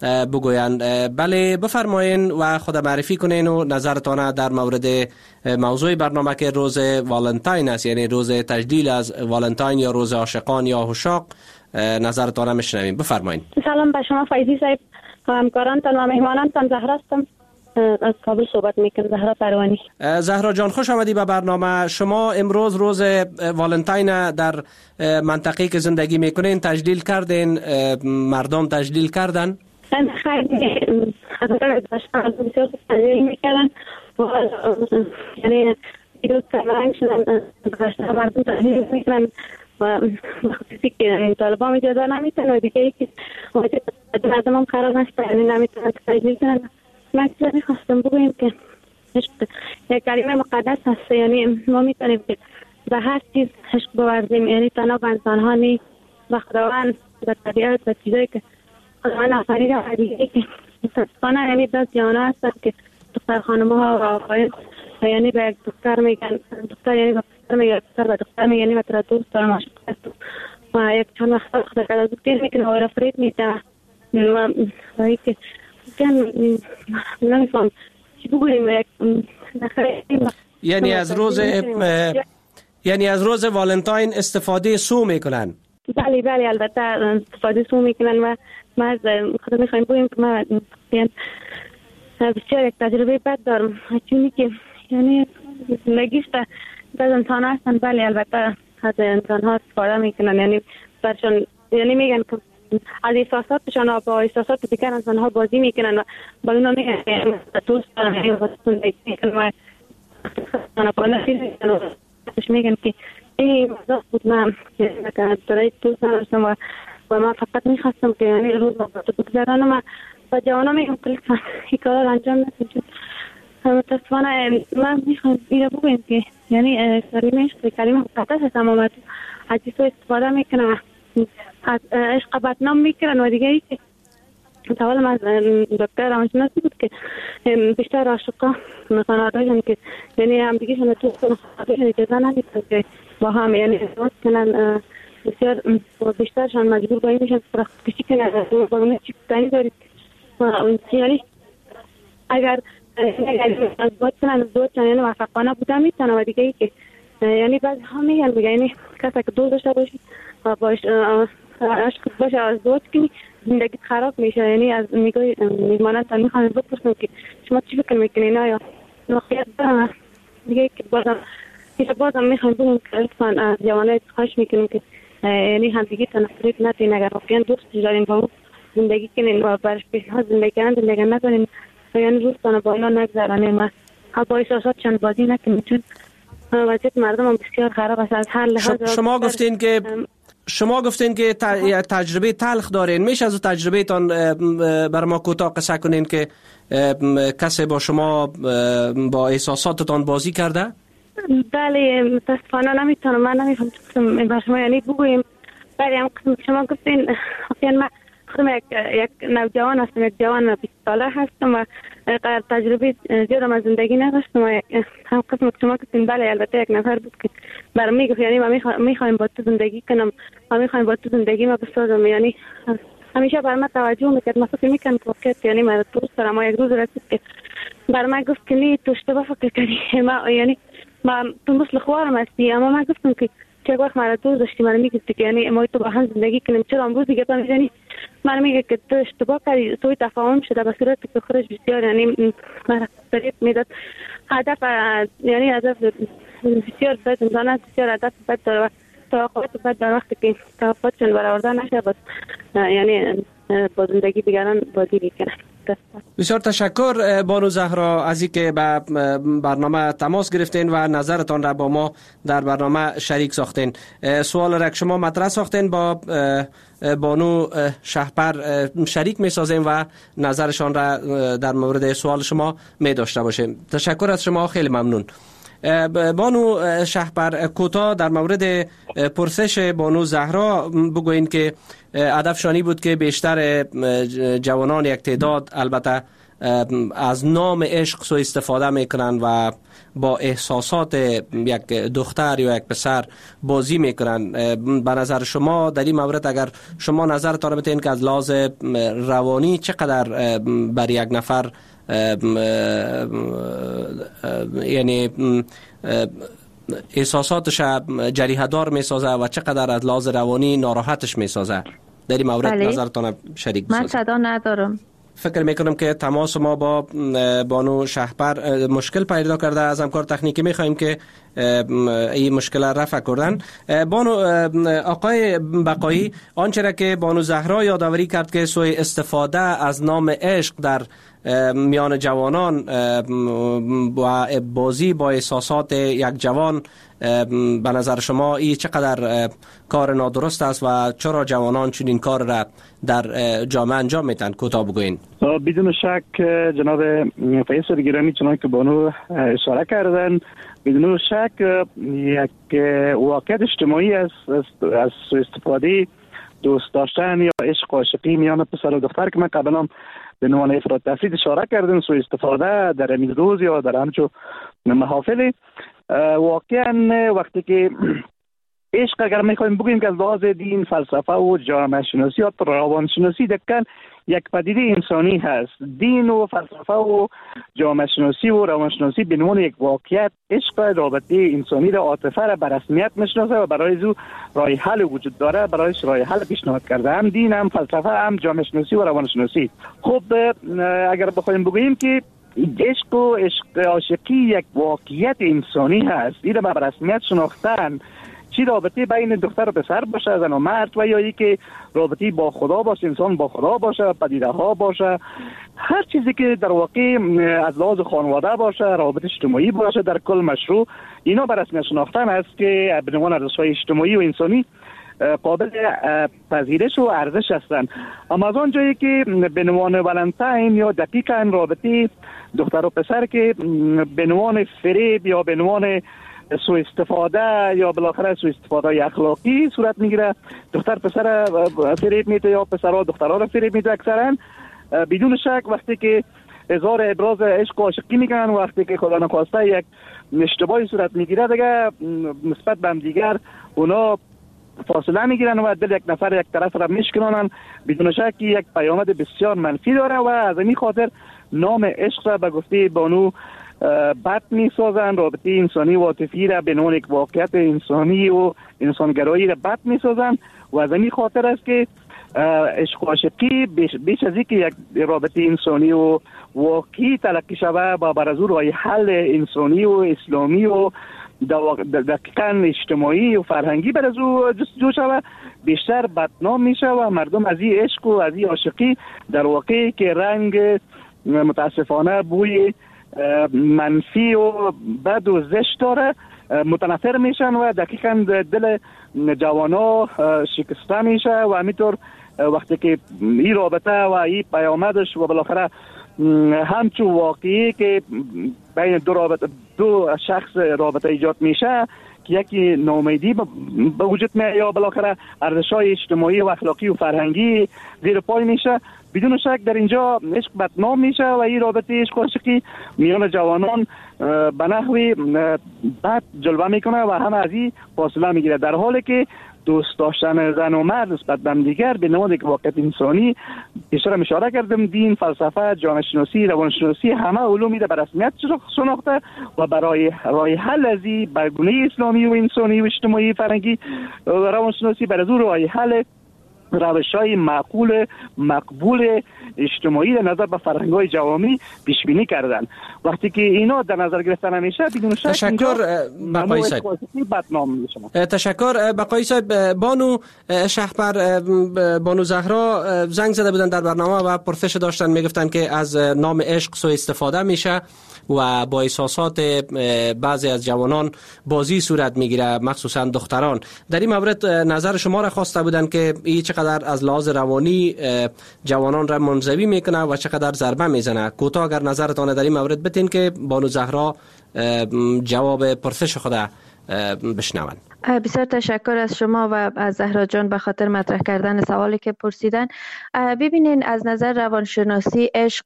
[SPEAKER 3] بگویند. بله بفرمایین و خود معرفی کنین و نظرتان در مورد موضوع برنامه که روز والنتاین است، یعنی روز تجلیل از والنتاین یا روز عاشقان یا عشاق، نظرتان میشنویم. بفرمایین.
[SPEAKER 10] سلام به شما فایزی صاحب، همکارانتان و مهمانانتان. زهرا هستم، از کابل صحبت میکنم. زهرا پروانی.
[SPEAKER 3] زهرا جان خوش آمدی به برنامه. شما امروز روز والنتاین در منطقه‌ای که زندگی میکنین تجلیل کردین؟ مردم تجلیل کردن؟
[SPEAKER 10] خیلی بسیار تجلیل میکردن، یعنی دیروز سرمنگ شدن مردم تجلیل میکنن و وقتی که طالبان اجازه نمیتن و دیگه ای که مردم هم قرار نشده یعنی نمیتونن تجلیل کنن. من چیزا میخواستم بگویم که یک کلمه مقدس هست، یعنی ما میتونیم که به هر چیز عشق بورزیم، یعنی تنها به انسان ها نیست، به خداوند، به طبیعت، به چیزایی که خداوند آفریده و دیگه که متاسفانه یعنی دست جانا هستن که دختر خانم ها و آقایان یعنی به یک دختر میگن، دختر یعنی به دختر میگن، دختر به دختر میگن یعنی مثلا دوست دارم عاشق هستم و یک چند وقت خدا کلا دکتر میکنه و رفرید میده و اینکه نمیفهم چی بگویم.
[SPEAKER 3] یعنی از روز والنتاین استفاده سو میکنن؟
[SPEAKER 10] بله البته استفاده سو میکنن و ما از خدا میخوایم بگویم که ما بسیار یک تجربه بد دارم، چونی که یعنی زندگیش بعض انسان هستن. بله البته از انسان ها استفاده میکنن، یعنی برشان یعنی میگن که از احساساتشان و با احساسات دیگر انسان ها بازی میکنن و با اونا میگن دوست دارن یعنی زندگی میکنن و با میگن که این مزاق بود من که دارای دوست نداشتم و من فقط میخواستم که یعنی روز با تو بگذرانم و جوانا میگم که لطفا این کار انجام نسیم. متاسفانه من میخوام این رو بگویم که یعنی کلمه مقدس هست اما از این استفاده میکنن، از عشق بدنام میکنن و دیگه ای که تاول از دکتر روانشناسی بود که بیشتر عاشقا خانواده‌شون که یعنی هم دیگه شون تو خانواده‌شون اجازه نمیدن که با هم یعنی ازدواج کنن، بسیار بیشترشان مجبور با این میشن که کشی کنن با اون چی کنی دارید یعنی اگر ازدواج کنن ازدواج یعنی موفقانه بودن میتونن و دیگه ای که یعنی بعضی ها میگن یعنی کسی که دوست داشته باشی و باش عشق باشه ازدواج کنی زندگی خراب میشه. یعنی از میزمانت میخوام بپرسم که شما چی فکر میکنین؟ آیا واقعیت دارم؟ دیگه که بازم میخوام بگم که لطفا از جوانای خواهش میکنیم که یعنی همدیگه تنفریت ندین، اگر واقعا دوست دارین با اون زندگی کنین و برش پیشنهاد زندگی نکنین و یعنی روزتان با اینا نگذرانین و با احساساتشان بازی نکنین، چون وضعیت مردم هم بسیار خراب است از هر لحاظ.
[SPEAKER 3] شما گفتین که تجربه تلخ دارین، میشه از تجربه تان بر ما کوتاه قصه کنین که کسی با شما با احساساتتان بازی کرده؟
[SPEAKER 10] بله متاسفانه نمیتونم، من نمیفهم بر شما یعنی بگویم. بله هم شما گفتین من خودم یک نوجوان هستم، یک جوان 20 ساله هستم و تجربه زیادم از زندگی نداشتم و هم قسم که شما گفتین بله البته یک نفر بود که برام میگفت یعنی من میخوایم با تو زندگی کنم و میخوایم با تو زندگی ما بسازم، یعنی همیشه بر من توجه میکرد. من فکر میکنم که وقت یعنی من دوست دارم و یک روز رسید که بر من گفت که نه تو اشتباه فکر کردی، ما یعنی من تو مثل خوارم هستی، اما من گفتم که چه وقت مرا دوست داشتی من میگفتی که یعنی ما تو با هم زندگی کنیم، چرا امروز دیگه تو میزنی؟ من میگه که تو اشتباه کردی، توی تفاهم شده به صورتی که خودش بسیار یعنی مرا فریب میداد. هدف یعنی هدف بسیار بد انسان است، بسیار هدف بد داره و توقعات بد در وقتی که توقعاتشون برآورده نشه باز یعنی با زندگی دیگران بازی میکنن.
[SPEAKER 3] بسیار تشکر بانو زهرا از اینکه به برنامه تماس گرفتین و نظرتان را با ما در برنامه شریک ساختین. سوال را که شما مطرح ساختین با بانو شهپر شریک می سازیم و نظرشان را در مورد سوال شما می داشته باشیم. تشکر از شما، خیلی ممنون. بانو شهپر کوتاه در مورد پرسش بانو زهرا بگوین که هدفشانی بود که بیشتر جوانان یک تعداد البته از نام عشق سوء استفاده میکنن و با احساسات یک دختر یا یک پسر بازی میکنن. به نظر شما در این مورد اگر شما نظرتان بتین که از لحاظ روانی چقدر بر یک نفر یعنی احساساتش جریحه دار میسازه و چقدر از لحاظ روانی ناراحتش میسازه، در این مورد نظرتان شریک بسازید.
[SPEAKER 9] من صدا ندارم.
[SPEAKER 3] فکر میکنم که تماس ما با بانو شهپر مشکل پیدا کرده. از همکار تکنیکی میخوایم که این مشکل رفع کردن. بانو آقای بقایی، آنچه را که بانو زهرا یادآوری کرد که سوء استفاده از نام عشق در میان جوانان و بازی با احساسات یک جوان، به نظر شما این چقدر کار نادرست است و چرا جوانان چنین کار را در جامعه انجام میتن؟ کوتاه بگوین.
[SPEAKER 8] بدون شک جناب فیصل گرامی چنان که بانو اشاره کردن، بدون شک یک واقعیت اجتماعی از سوء استفاده دوست داشتن یا عشق و عاشقی میان پسر و دختر که من قبلا به عنوان افراد تفرید اشاره کردم، سوء استفاده در همین روز یا در همچون محافل، واقعا وقتی که عشق اگر میخوایم بگیم که از لحاظ دین، فلسفه و جامعه شناسی یا روانشناسی دقیقاً یک پدیده انسانی هست. دین و فلسفه و جامعه شناسی و روانشناسی به عنوان یک واقعیت عشق، رابطه انسانی را، عاطفه را به رسمیت میشناسه و برای او راه حل وجود داره، برایش راه حل پیشنهاد کرده، هم دین، هم فلسفه، هم جامعه شناسی و روانشناسی. خب اگر بخوایم بگوییم که عشق و عاشقی یک واقعیت انسانی هست، این را به رسمیت شناختن، چی رابطه بین دختر و پسر باشه، زن و مرد، و یا ای که رابطه با خدا باشه، انسان با خدا باشه، پدیده ها باشه، هر چیزی که در واقع از لحاظ خانواده باشه، رابطه اجتماعی باشه، در کل مشروع، اینا به رسمیت شناختن است که به عنوان ارزش‌های اجتماعی و انسانی قابل پذیرش و ارزش هستند. اما از آنجایی که به عنوان ولنتاین یا دقیقاً رابطه دختر و پسر که به عنوان فریب یا به عنوان سوء استفاده یا بالاخره سوء استفاده اخلاقی صورت میگیره، دختر پسر فریب میده یا پسرها دخترها را فریب میده، اکثرا بدون شک وقتی که اظهار ابراز عشق و عاشقی میکنن، وقتی که خدا نخواسته یک اشتباهی صورت میگیره دیگه نسبت به هم دیگر اونا فاصله میگیرن و دل یک نفر یک طرف را میشکنانن، بدون شک یک پیامد بسیار منفی داره و از این خاطر نام عشق را به گفته بانو بد میسازن، رابطه انسانی و عاطفی را به عنوان یک واقعیت انسانی و انسانگرایی را بد میسازن و از این خاطر است که عشق و عاشقی بیش از اینکه یک رابطه انسانی و واقعی تلقی شود با بر از او راه حل انسانی و اسلامی و دقیقاً اجتماعی و فرهنگی بر از او جستجو شود، بیشتر بدنام میشه و مردم از این عشق و از این عاشقی در واقع که رنگ متاسفانه بوی منفی و بد و زشت داره متنفر میشن و دقیقاً دل جوانا شکسته میشه و همینطور وقتی که این رابطه و این پیامدش و بالاخره همچون واقعی که بین دو شخص رابطه ایجاد میشه که یکی ناامیدی به وجود میاد یا بالاخره ارزش‌های اجتماعی و اخلاقی و فرهنگی زیر پای میشه، بدون شک در اینجا عشق بدنام میشه و این رابطه عشق و عاشقی میان جوانان به نحوی بد جلوه میکنه و هم از این فاصله میگیره، در حالی که دوست داشتن زن و مرد نسبت به دیگر به نماد یک واقعیت انسانی بیشتر اشاره کردم، دین، فلسفه، جامعه شناسی، روانشناسی همه علومی را به رسمیت شناخته و برای راه حل از این برگونه اسلامی و انسانی و اجتماعی فرهنگی و روانشناسی بر از او راه حل روش‌های معقول مقبول اجتماعی در نظر به فرهنگ‌های جوامع پیش بینی کردن. وقتی که اینا در نظر گرفته نمیشه بدون شک
[SPEAKER 3] تشکر بقایی صاحب. تشکر بقایی صاحب. بانو شهپر، بانو زهرا زنگ زده بودن در برنامه و پرسش داشتن، میگفتن که از نام عشق سوء استفاده میشه و با احساسات بعضی از جوانان بازی صورت میگیره، مخصوصا دختران. در این مورد نظر شما را خواسته بودن که این چقدر از لحاظ روانی جوانان را منزوی میکنه و چقدر ضربه میزنه. کوتاه اگر نظرتان در این مورد بتین که بانو زهرا جواب پرسش خود بشنون.
[SPEAKER 9] بسیار تشکر از شما و از زهرا جان به خاطر مطرح کردن سوالی که پرسیدن. ببینین از نظر روانشناسی عشق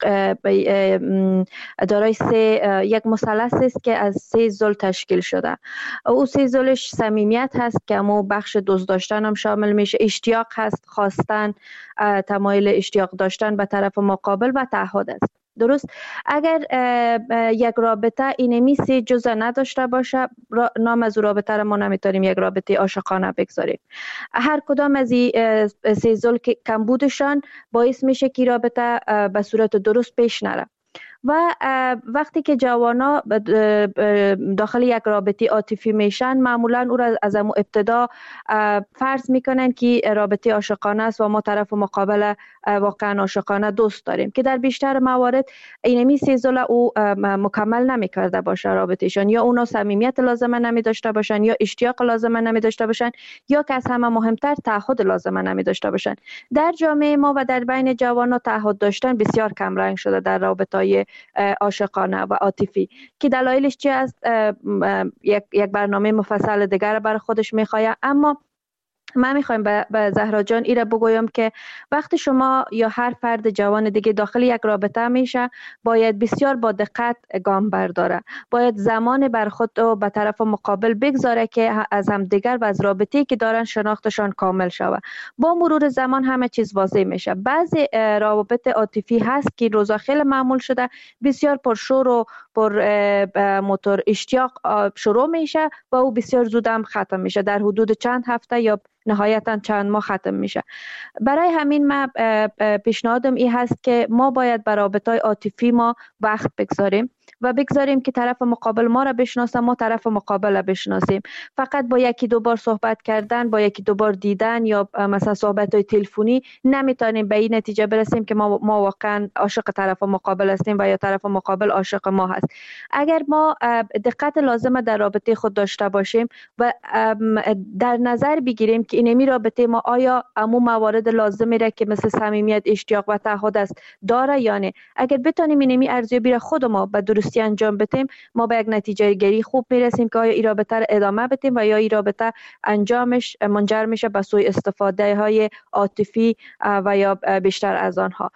[SPEAKER 9] دارای یک مثلث است که از 3 ضلع تشکیل شده. او 3 ضلعش صمیمیت هست که همو بخش دوست داشتن هم شامل میشه، اشتیاق هست، خواستن، تمایل اشتیاق داشتن به طرف مقابل و تعهد است. درست؟ اگر یک رابطه اینمی 3 جزء نداشته باشه، نام از رابطه را ما نمیتونیم یک رابطه عاشقانه بگذاریم. هر کدام از این 3 ضلع که کمبودشان باعث میشه که رابطه به صورت درست پیش نره. و وقتی که جوانا داخل یک رابطه عاطفی میشن، معمولا او را از ابتدا فرض میکنن که رابطه عاشقانه است و ما طرف مقابل واقعا عاشقانه دوست داریم، که در بیشتر موارد اینمی 3 ضلع او مکمل نمیکرده باشه رابطهشان، یا اونا صمیمیت لازمه نمی داشته باشن، یا اشتیاق لازمه نمی داشته باشن، یا که از همه مهمتر تعهد لازمه نمی داشته باشن. در جامعه ما و در بین جوانا تعهد داشتن بسیار کم رنگ شده در رابطه‌های عاشقانه و عاطفی، که دلایلش چی است یک برنامه مفصل دیگر برای خودش میخواد. اما من میخوایم به زهرا جان ایره بگویم که وقتی شما یا هر فرد جوان دیگه داخل یک رابطه میشه، باید بسیار با دقت گام برداره، باید زمان بر خود رو به طرف مقابل بگذاره که از هم دیگر و از رابطه‌ای که دارن شناختشان کامل شود. با مرور زمان همه چیز واضح میشه. بعضی روابط عاطفی هست که روزا خیلی معمول شده، بسیار پرشور و پر موتور اشتیاق شروع میشه و او بسیار زود هم ختم میشه، در حدود چند هفته یا نهایتا چند ماه ختم میشه. برای همین من پیشنهادم این هست که ما باید بر رابطه‌های عاطفی ما وقت بگذاریم و بگذاریم که طرف مقابل ما را بشناسه، ما طرف مقابل را بشناسیم. فقط با 1-2 بار صحبت کردن، با 1-2 بار دیدن یا مثلا صحبت‌های تلفنی نمیتونیم به این نتیجه برسیم که ما واقعا عاشق طرف مقابل هستیم و یا طرف مقابل عاشق ما هست. اگر ما دقت لازمه در رابطه خود داشته باشیم و در نظر بگیریم که اینمی رابطه ما آیا عموم موارد لازمی را که مثل صمیمیت، اشتیاق و تعهد است داره یا نه، اگر بتونیم اینمی ارزیابی را خود ما به درستی انجام بدیم، ما به یک نتیجه گیری خوب میرسیم که آیا این رابطه را ادامه بدیم و یا این رابطه انجامش منجر میشه به سوء استفاده های عاطفی و یا بیشتر از آنها.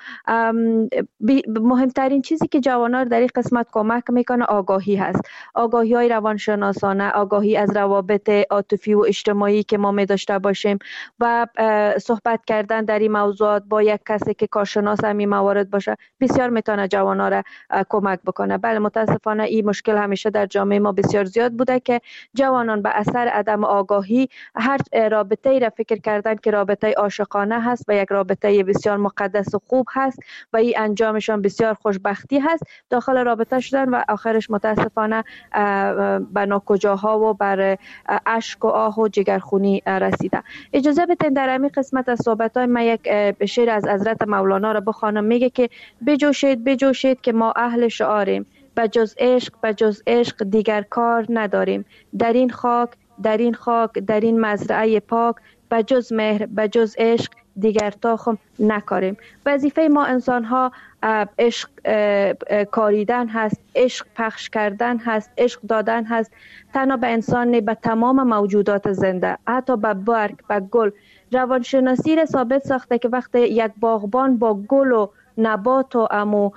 [SPEAKER 9] مهمترین چیزی که جوانان در این قسمت کمک میکنه آگاهی هست، آگاهی های روانشناسانه، آگاهی از روابط عاطفی و اجتماعی که ما می داشته باشیم و صحبت کردن در این موضوعات با یک کسی که کارشناس همین موارد باشه بسیار میتونه جوانان را کمک بکنه. بله متاسفانه این مشکل همیشه در جامعه ما بسیار زیاد بوده که جوانان به اثر عدم آگاهی هر رابطه‌ای را فکر کردن که رابطه عاشقانه هست و یک رابطه بسیار مقدس و خوب هست و این انجامشان بسیار خوشبختی هست، داخل رابطه شدن و آخرش متاسفانه به ناکجاها و بر اشک و آه و جگرخونی رسیده. اجازه بدین در همین قسمت از صحبت‌های من یک شعر از حضرت مولانا را بخوانم. میگه که بجوشید که ما اهل شعاریم، بجز عشق دیگر کار نداریم، در این خاک در این مزرعه پاک، بجز مهر بجز عشق دیگر تاخم نکاریم. وظیفه ما انسان ها عشق کاریدن هست، عشق پخش کردن هست، عشق دادن هست، تنها به انسان نه، به تمام موجودات زنده، حتی به برگ، به گل. روانشناسی را ثابت ساخته که وقتی یک باغبان با گل و نبات و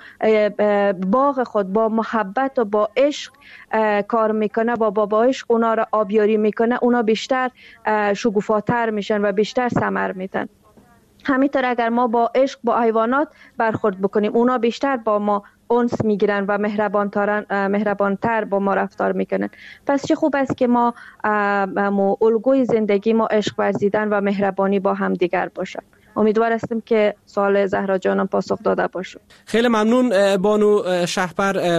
[SPEAKER 9] باغ خود با محبت و با عشق کار میکنه و با عشق اونا را آبیاری میکنه، اونا بیشتر شکوفاتر میشن و بیشتر ثمر میدن. همینطور اگر ما با عشق با حیوانات برخورد بکنیم، اونا بیشتر با ما انس میگیرن و مهربانتر با ما رفتار میکنن. پس چه خوب است که ما الگوی زندگی ما عشق ورزیدن و مهربانی با هم دیگر باشه. امیدوار هستم که سوال زهرا جانم پاسخ داده باشه.
[SPEAKER 3] خیلی ممنون بانو شهپر.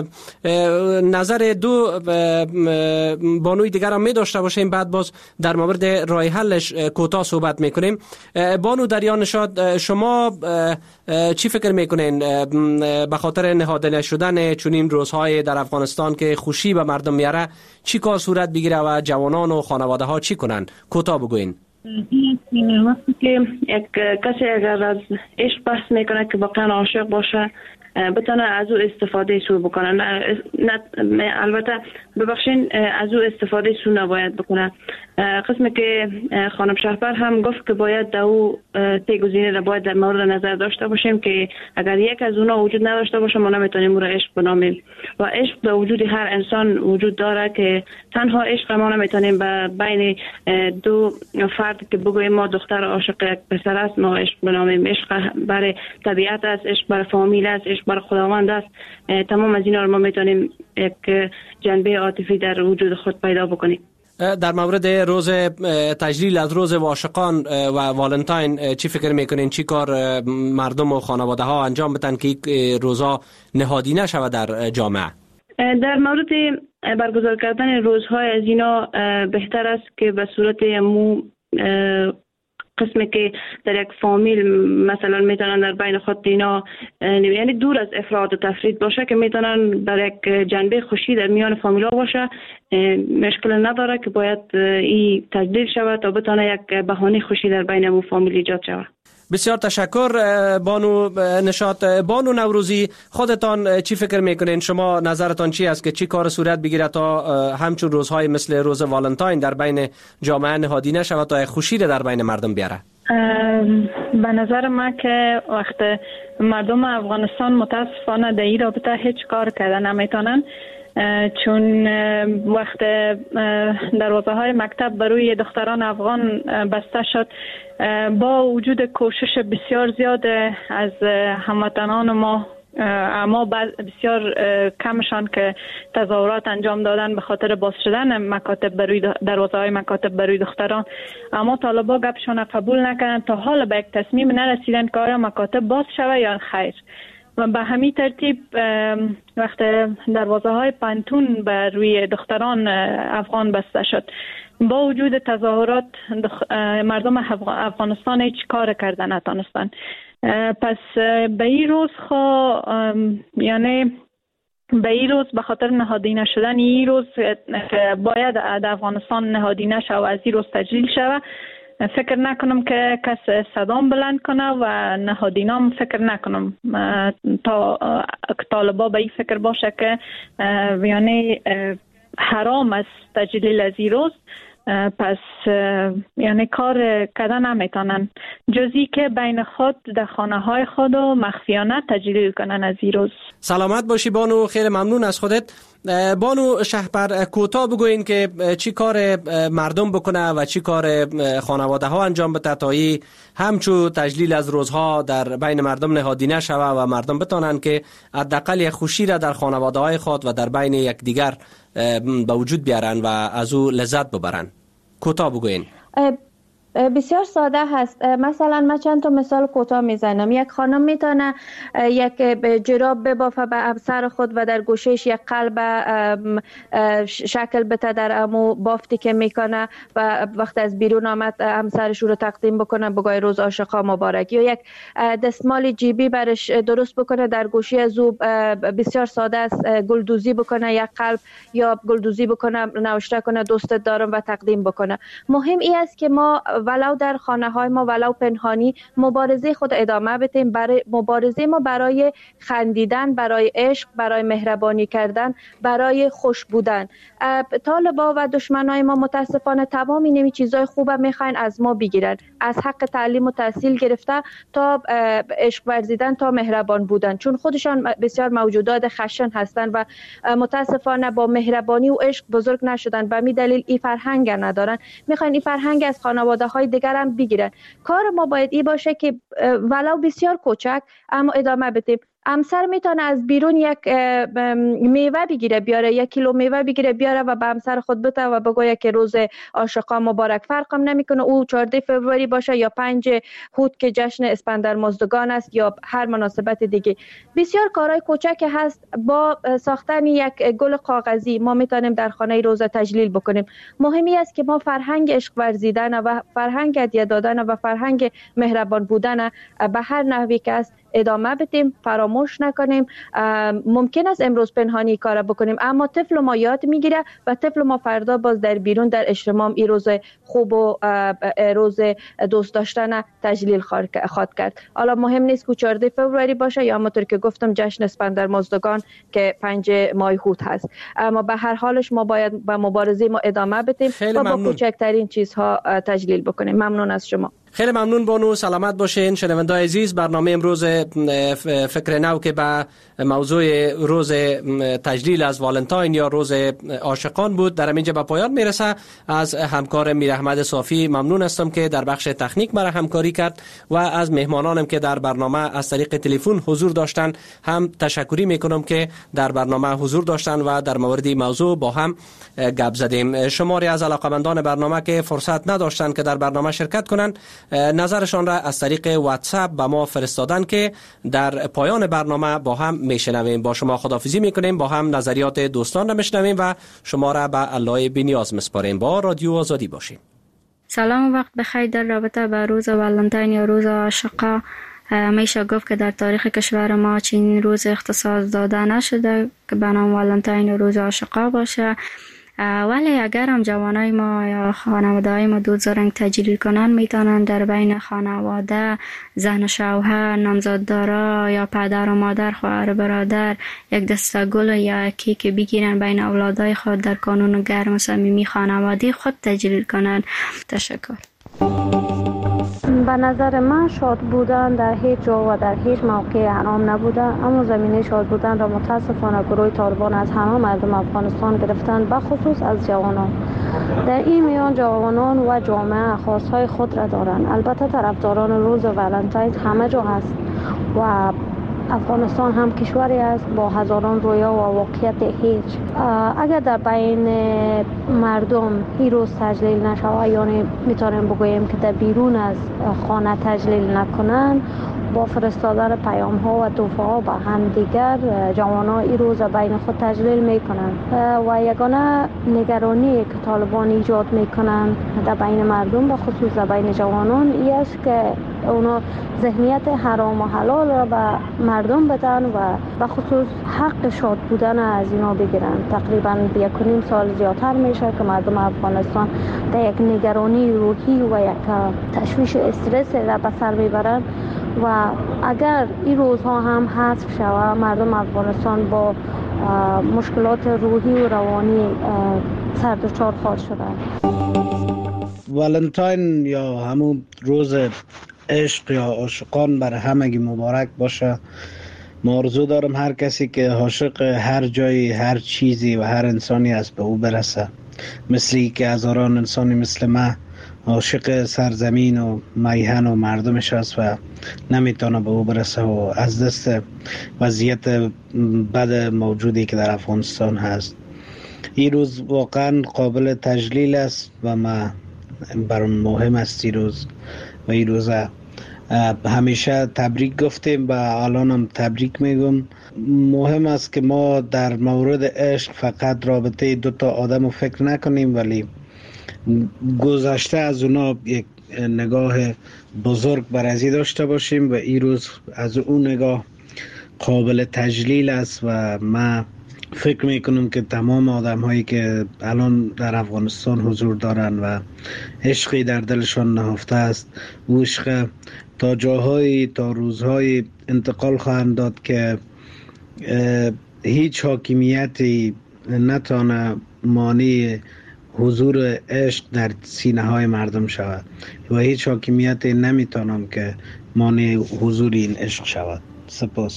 [SPEAKER 3] نظر دو بانوی دیگر هم می داشته باشیم، بعد باز در مورد راه حلش کوتاه صحبت میکنیم. بانو دریا نشاد، شما چی فکر میکنین به خاطر نهادینه شدن چنین روزهای در افغانستان که خوشی به مردم میاره، چی کار صورت بگیره و جوانان و خانواده ها چی کنن؟ کوتاه بگوین.
[SPEAKER 10] وقتی که یک کسی اگر از عشق بحث میکنه که واقعا عاشق باشه، بتونه از او استفاده شروع بکنه. البته ببخشین از او استفاده سو نباید بکنه. قسمی که خانم شهپر هم گفت که باید در او سه گزینه را باید در مورد نظر داشته باشیم که اگر یک از اونا وجود نداشته باشه ما نمیتونیم او را عشق بنامیم و عشق در وجود هر انسان وجود داره که تنها عشق ما نمیتونیم بین دو فرد که بگویم ما دختر عاشق یک پسر است ما عشق بنامیم. عشق برای طبیعت است، عشق برای فامیل است، عشق برای خداوند است. تمام از اینا رو ما میتونیم یک جنبه عاطفی در وجود خود پیدا بکنیم.
[SPEAKER 3] در مورد روز تجلیل از روز عاشقان و والنتاین چی فکر میکنین؟ چی کار مردم و خانواده ها انجام بدن که روزها نهادی نشود در جامعه؟
[SPEAKER 10] در مورد برگزار کردن روزهای از اینا بهتر است که به صورت قسمی که در یک فامیل مثلا میتونن در بین خود اینا یعنی دور از افراد و تفرید باشه که میتونن در یک جنبه خوشی در میان فامیل ها باشه. مشکل نداره که باید این تجلیل شود تا بتونه یک بهانه خوشی در بین اون فامیل ایجاد شود.
[SPEAKER 3] بسیار تشکر بانو نشاط. بانو نوروزی، خودتان چی فکر میکنین؟ شما نظرتان چی است که چی کار صورت بگیره تا همچون روزهای مثل روز والنتاین در بین جامعه نهادی نشود تا خوشی در بین مردم بیاره؟
[SPEAKER 11] به نظر من که وقت مردم افغانستان متاسفانه در این رابطه هیچ کار کردن نمیتونن، چون وقت دروازه های مکتب برای دختران افغان بسته شد با وجود کوشش بسیار زیاد از هموطنان ما، اما بسیار کمشان که تظاهرات انجام دادن به خاطر باز شدن مکاتب برای دروازه های مکاتب برای دختران، اما طالبا گپشان قبول نکردن. تا حالا به یک تصمیم نرسیدن که آیا مکاتب باز شود یا خیر. و به همین ترتیب وقت دروازه های پانتون بر روی دختران افغان بسته شد، با وجود تظاهرات مردم افغانستان هیچ کار کردن نتونستن. پس به این روز یعنی به این روز به خاطر نهادی نشدن این روز باید در افغانستان نهادی نشه و از این روز تجلیل شود. فکر نکنم که کس صدام بلند کنه و نهادینام فکر نکنم تا طالبا به این فکر باشه که یعنی حرام است تجلیل از این روز. پس یعنی کار کردن نمیتونن جزی که بین خود در خانه های خود و مخفیانه تجلیل کنن از این روز.
[SPEAKER 3] سلامت باشی بانو، خیلی ممنون از خودت. بانو شهپر، کوتاه بگوین که چی کار مردم بکنه و چی کار خانواده ها انجام بده تا همچو تجلیل از روزها در بین مردم نهادی نشوه و مردم بتونن که حداقل یک خوشی را در خانواده های خود و در بین یکدیگر به وجود بیارن و از او لذت ببرن. کوتاه بگوین.
[SPEAKER 9] بسیار ساده هست. مثلا من چند تا مثال کوتاه میزنم. یک خانم میتونه یک جراب ببافه به همسر خود و در گوشش یک قلب شکل بده در امو بافتی که میکنه و وقت از بیرون آمد همسرش رو تقدیم بکنه بگوی روز عاشقا مبارک، یا یک دستمال جیبی برش درست بکنه در گوشی از او بسیار ساده است گلدوزی بکنه یک قلب یا گلدوزی بکنه نوشته کنه دوستت دارم و تقدیم بکنه. مهم این است که ما ولو در خانه های ما ولو پنهانی مبارزه خود ادامه بدیم. برای مبارزه ما برای خندیدن، برای عشق، برای مهربانی کردن، برای خوش بودن. طالبا و دشمنای ما متاسفانه تمام این چیزای خوبه میخواین از ما بگیرن، از حق تعلیم و تحصیل گرفته تا عشق ورزیدن تا مهربان بودن، چون خودشان بسیار موجودات خشن هستند و متاسفانه با مهربانی و عشق بزرگ نشدن. به همین دلیل این فرهنگ ندارن، میخواین این فرهنگ از خانواده های دیگر هم بگیرن. کار ما باید این باشه که ولو بسیار کوچک اما ادامه بدیم. همسر میتونه از بیرون یک میوه بگیره بیاره، 1 کیلو میوه بگیره بیاره و به همسر خود بده و بگویه که روز عاشقان مبارک. فرقم نمیکنه او 14 فوریه باشه یا 5 هوت که جشن اسپندر مزدگان است یا هر مناسبت دیگه. بسیار کارهای کوچک هست. با ساختن یک گل کاغذی ما میتونیم در خانه روز تجلیل بکنیم. مهمی است که ما فرهنگ عشق ورزیدن و فرهنگ هدیه دادن و فرهنگ مهربان بودن به هر نحوی که است ادامه بدیم، فراموش نکنیم. ممکن است امروز پنهانی کار بکنیم، اما طفل ما یاد میگیره و طفل ما فردا باز در بیرون در اجتماع این روز خوب و روز دوست داشتن تجلیل خواهد کرد. حالا مهم نیست که 14 فوریه باشه یا همونطور که گفتم جشن اسفندر مازدگان که 5 ماه هوت هست، اما به هر حالش ما باید به مبارزه ما ادامه بدیم و با کوچکترین چیزها تجلیل بکنیم. ممنون از شما.
[SPEAKER 3] خیلی ممنون بانو، سلامت باشین. شنونده‌های عزیز، برنامه امروز فکر نو که به موضوع روز تجلیل از والنتاین یا روز عاشقان بود در اینجا به پایان میرسه. از همکار میر احمد صافی ممنون هستم که در بخش تکنیک مرا همکاری کرد و از مهمانانم که در برنامه از طریق تلفن حضور داشتن هم تشکری میکنم که در برنامه حضور داشتن و در مورد موضوع با هم گپ زدیم. شماری از علاقمندان برنامه که فرصت نداشتن که در برنامه شرکت کنند نظرشان را از طریق واتساپ به ما فرستادن که در پایان برنامه با هم میشنویم. با شما خداحافظی میکنیم، با هم نظریات دوستان را میشنویم و شما را به الله بی‌نیاز میسپاریم. با رادیو آزادی باشین.
[SPEAKER 12] سلام و وقت بخیر. در رابطه با روز والنتاین یا روز عاشقا میشه گفت که در تاریخ کشور ما چنین روز اختصاص داده نشده که به نام والنتاین یا روز عاشقا باشه، ولی اگر هم جوانای ما یا خانواده های ما دوست دارن تجلیل کنن میتونن در بین خانواده، زن و شوهر، نامزاددارا یا پدر و مادر، خواهر برادر یک دسته گل یا کیک بگیرن بین اولادای خود در کانون گرم و صمیمی خانوادی خود تجلیل کنن. تشکر.
[SPEAKER 13] به نظر من شاد بودن در هیچ جا و در هیچ موقع حرام نبوده، اما زمینه شاد بودن را متاسفانه گروه طالبان از همه مردم افغانستان گرفتن، بخصوص از جوانان. در این میان جوانان و جامعه خاصهای خود را دارند. البته طرفداران روز والنتاین همه جا هست و افغانستان هم کشوری است با هزاران رویا و واقعیت هیچ. اگر در بین مردم این روز تجلیل نشود، یعنی میتونیم بگوییم که در بیرون از خانه تجلیل نکنن، با فرستادن پیام ها و تحفه ها به هم دیگر جوانان این روز بین خود تجلیل میکنن و یگانه نگرانی که طالبان ایجاد میکنن در بین مردم و خصوص در بین جوانان این است که اونا ذهنیت حرام و حلال را به مردم بدن و به خصوص حق شاد بودن از اینا بگیرن. تقریبا 1.5 سال زیادتر میشه که مردم افغانستان در یک نگرانی روحی و یک تشویش استرس را به سر میبرن و اگر این روزها هم حذف شود، مردم افغانستان با مشکلات روحی و روانی سردچار خواهد شدن.
[SPEAKER 14] والنتاین یا همون روز عشق یا عاشقان برای همگی مبارک باشه. ما آرزو دارم هر کسی که عاشق هر جایی، هر چیزی و هر انسانی است به او برسه، مثلی که هزاران انسانی مثل من عاشق سرزمین و میهن و مردمش است و نمیتونه به او برسه و از دست وضعیت بد موجودی که در افغانستان هست. این روز واقعا قابل تجلیل است و ما برام مهم است این روز و این روز همیشه تبریک گفتیم و الان هم تبریک میگم. مهم است که ما در مورد عشق فقط رابطه دوتا آدم رو فکر نکنیم، ولی گذشته از اونا یک نگاه بزرگ برازی داشته باشیم و این روز از اون نگاه قابل تجلیل است و من فکر میکنم که تمام آدم هایی که الان در افغانستان حضور دارن و عشقی در دلشان نهفته است، او عشق تا جاهایی، تا روزهایی انتقال خواهند داد که هیچ حاکمیتی نتانه مانع حضور عشق در سینه های مردم شود و هیچ حاکمیتی نمیتونم که مانع حضور این عشق شود. سپاس.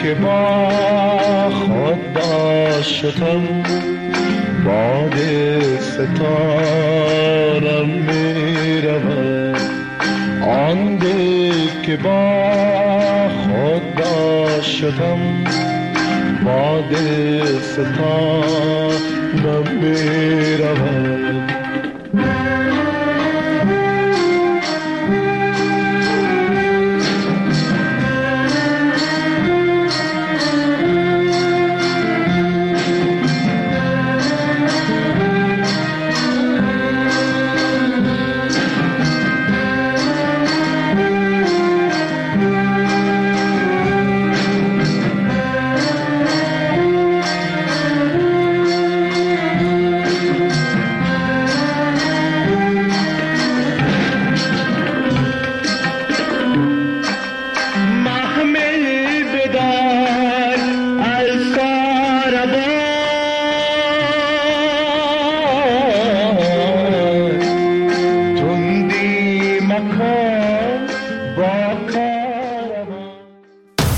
[SPEAKER 15] که با خود داشتم باد ستارم می رود آن دل که با خود داشتم باد ستارم می رود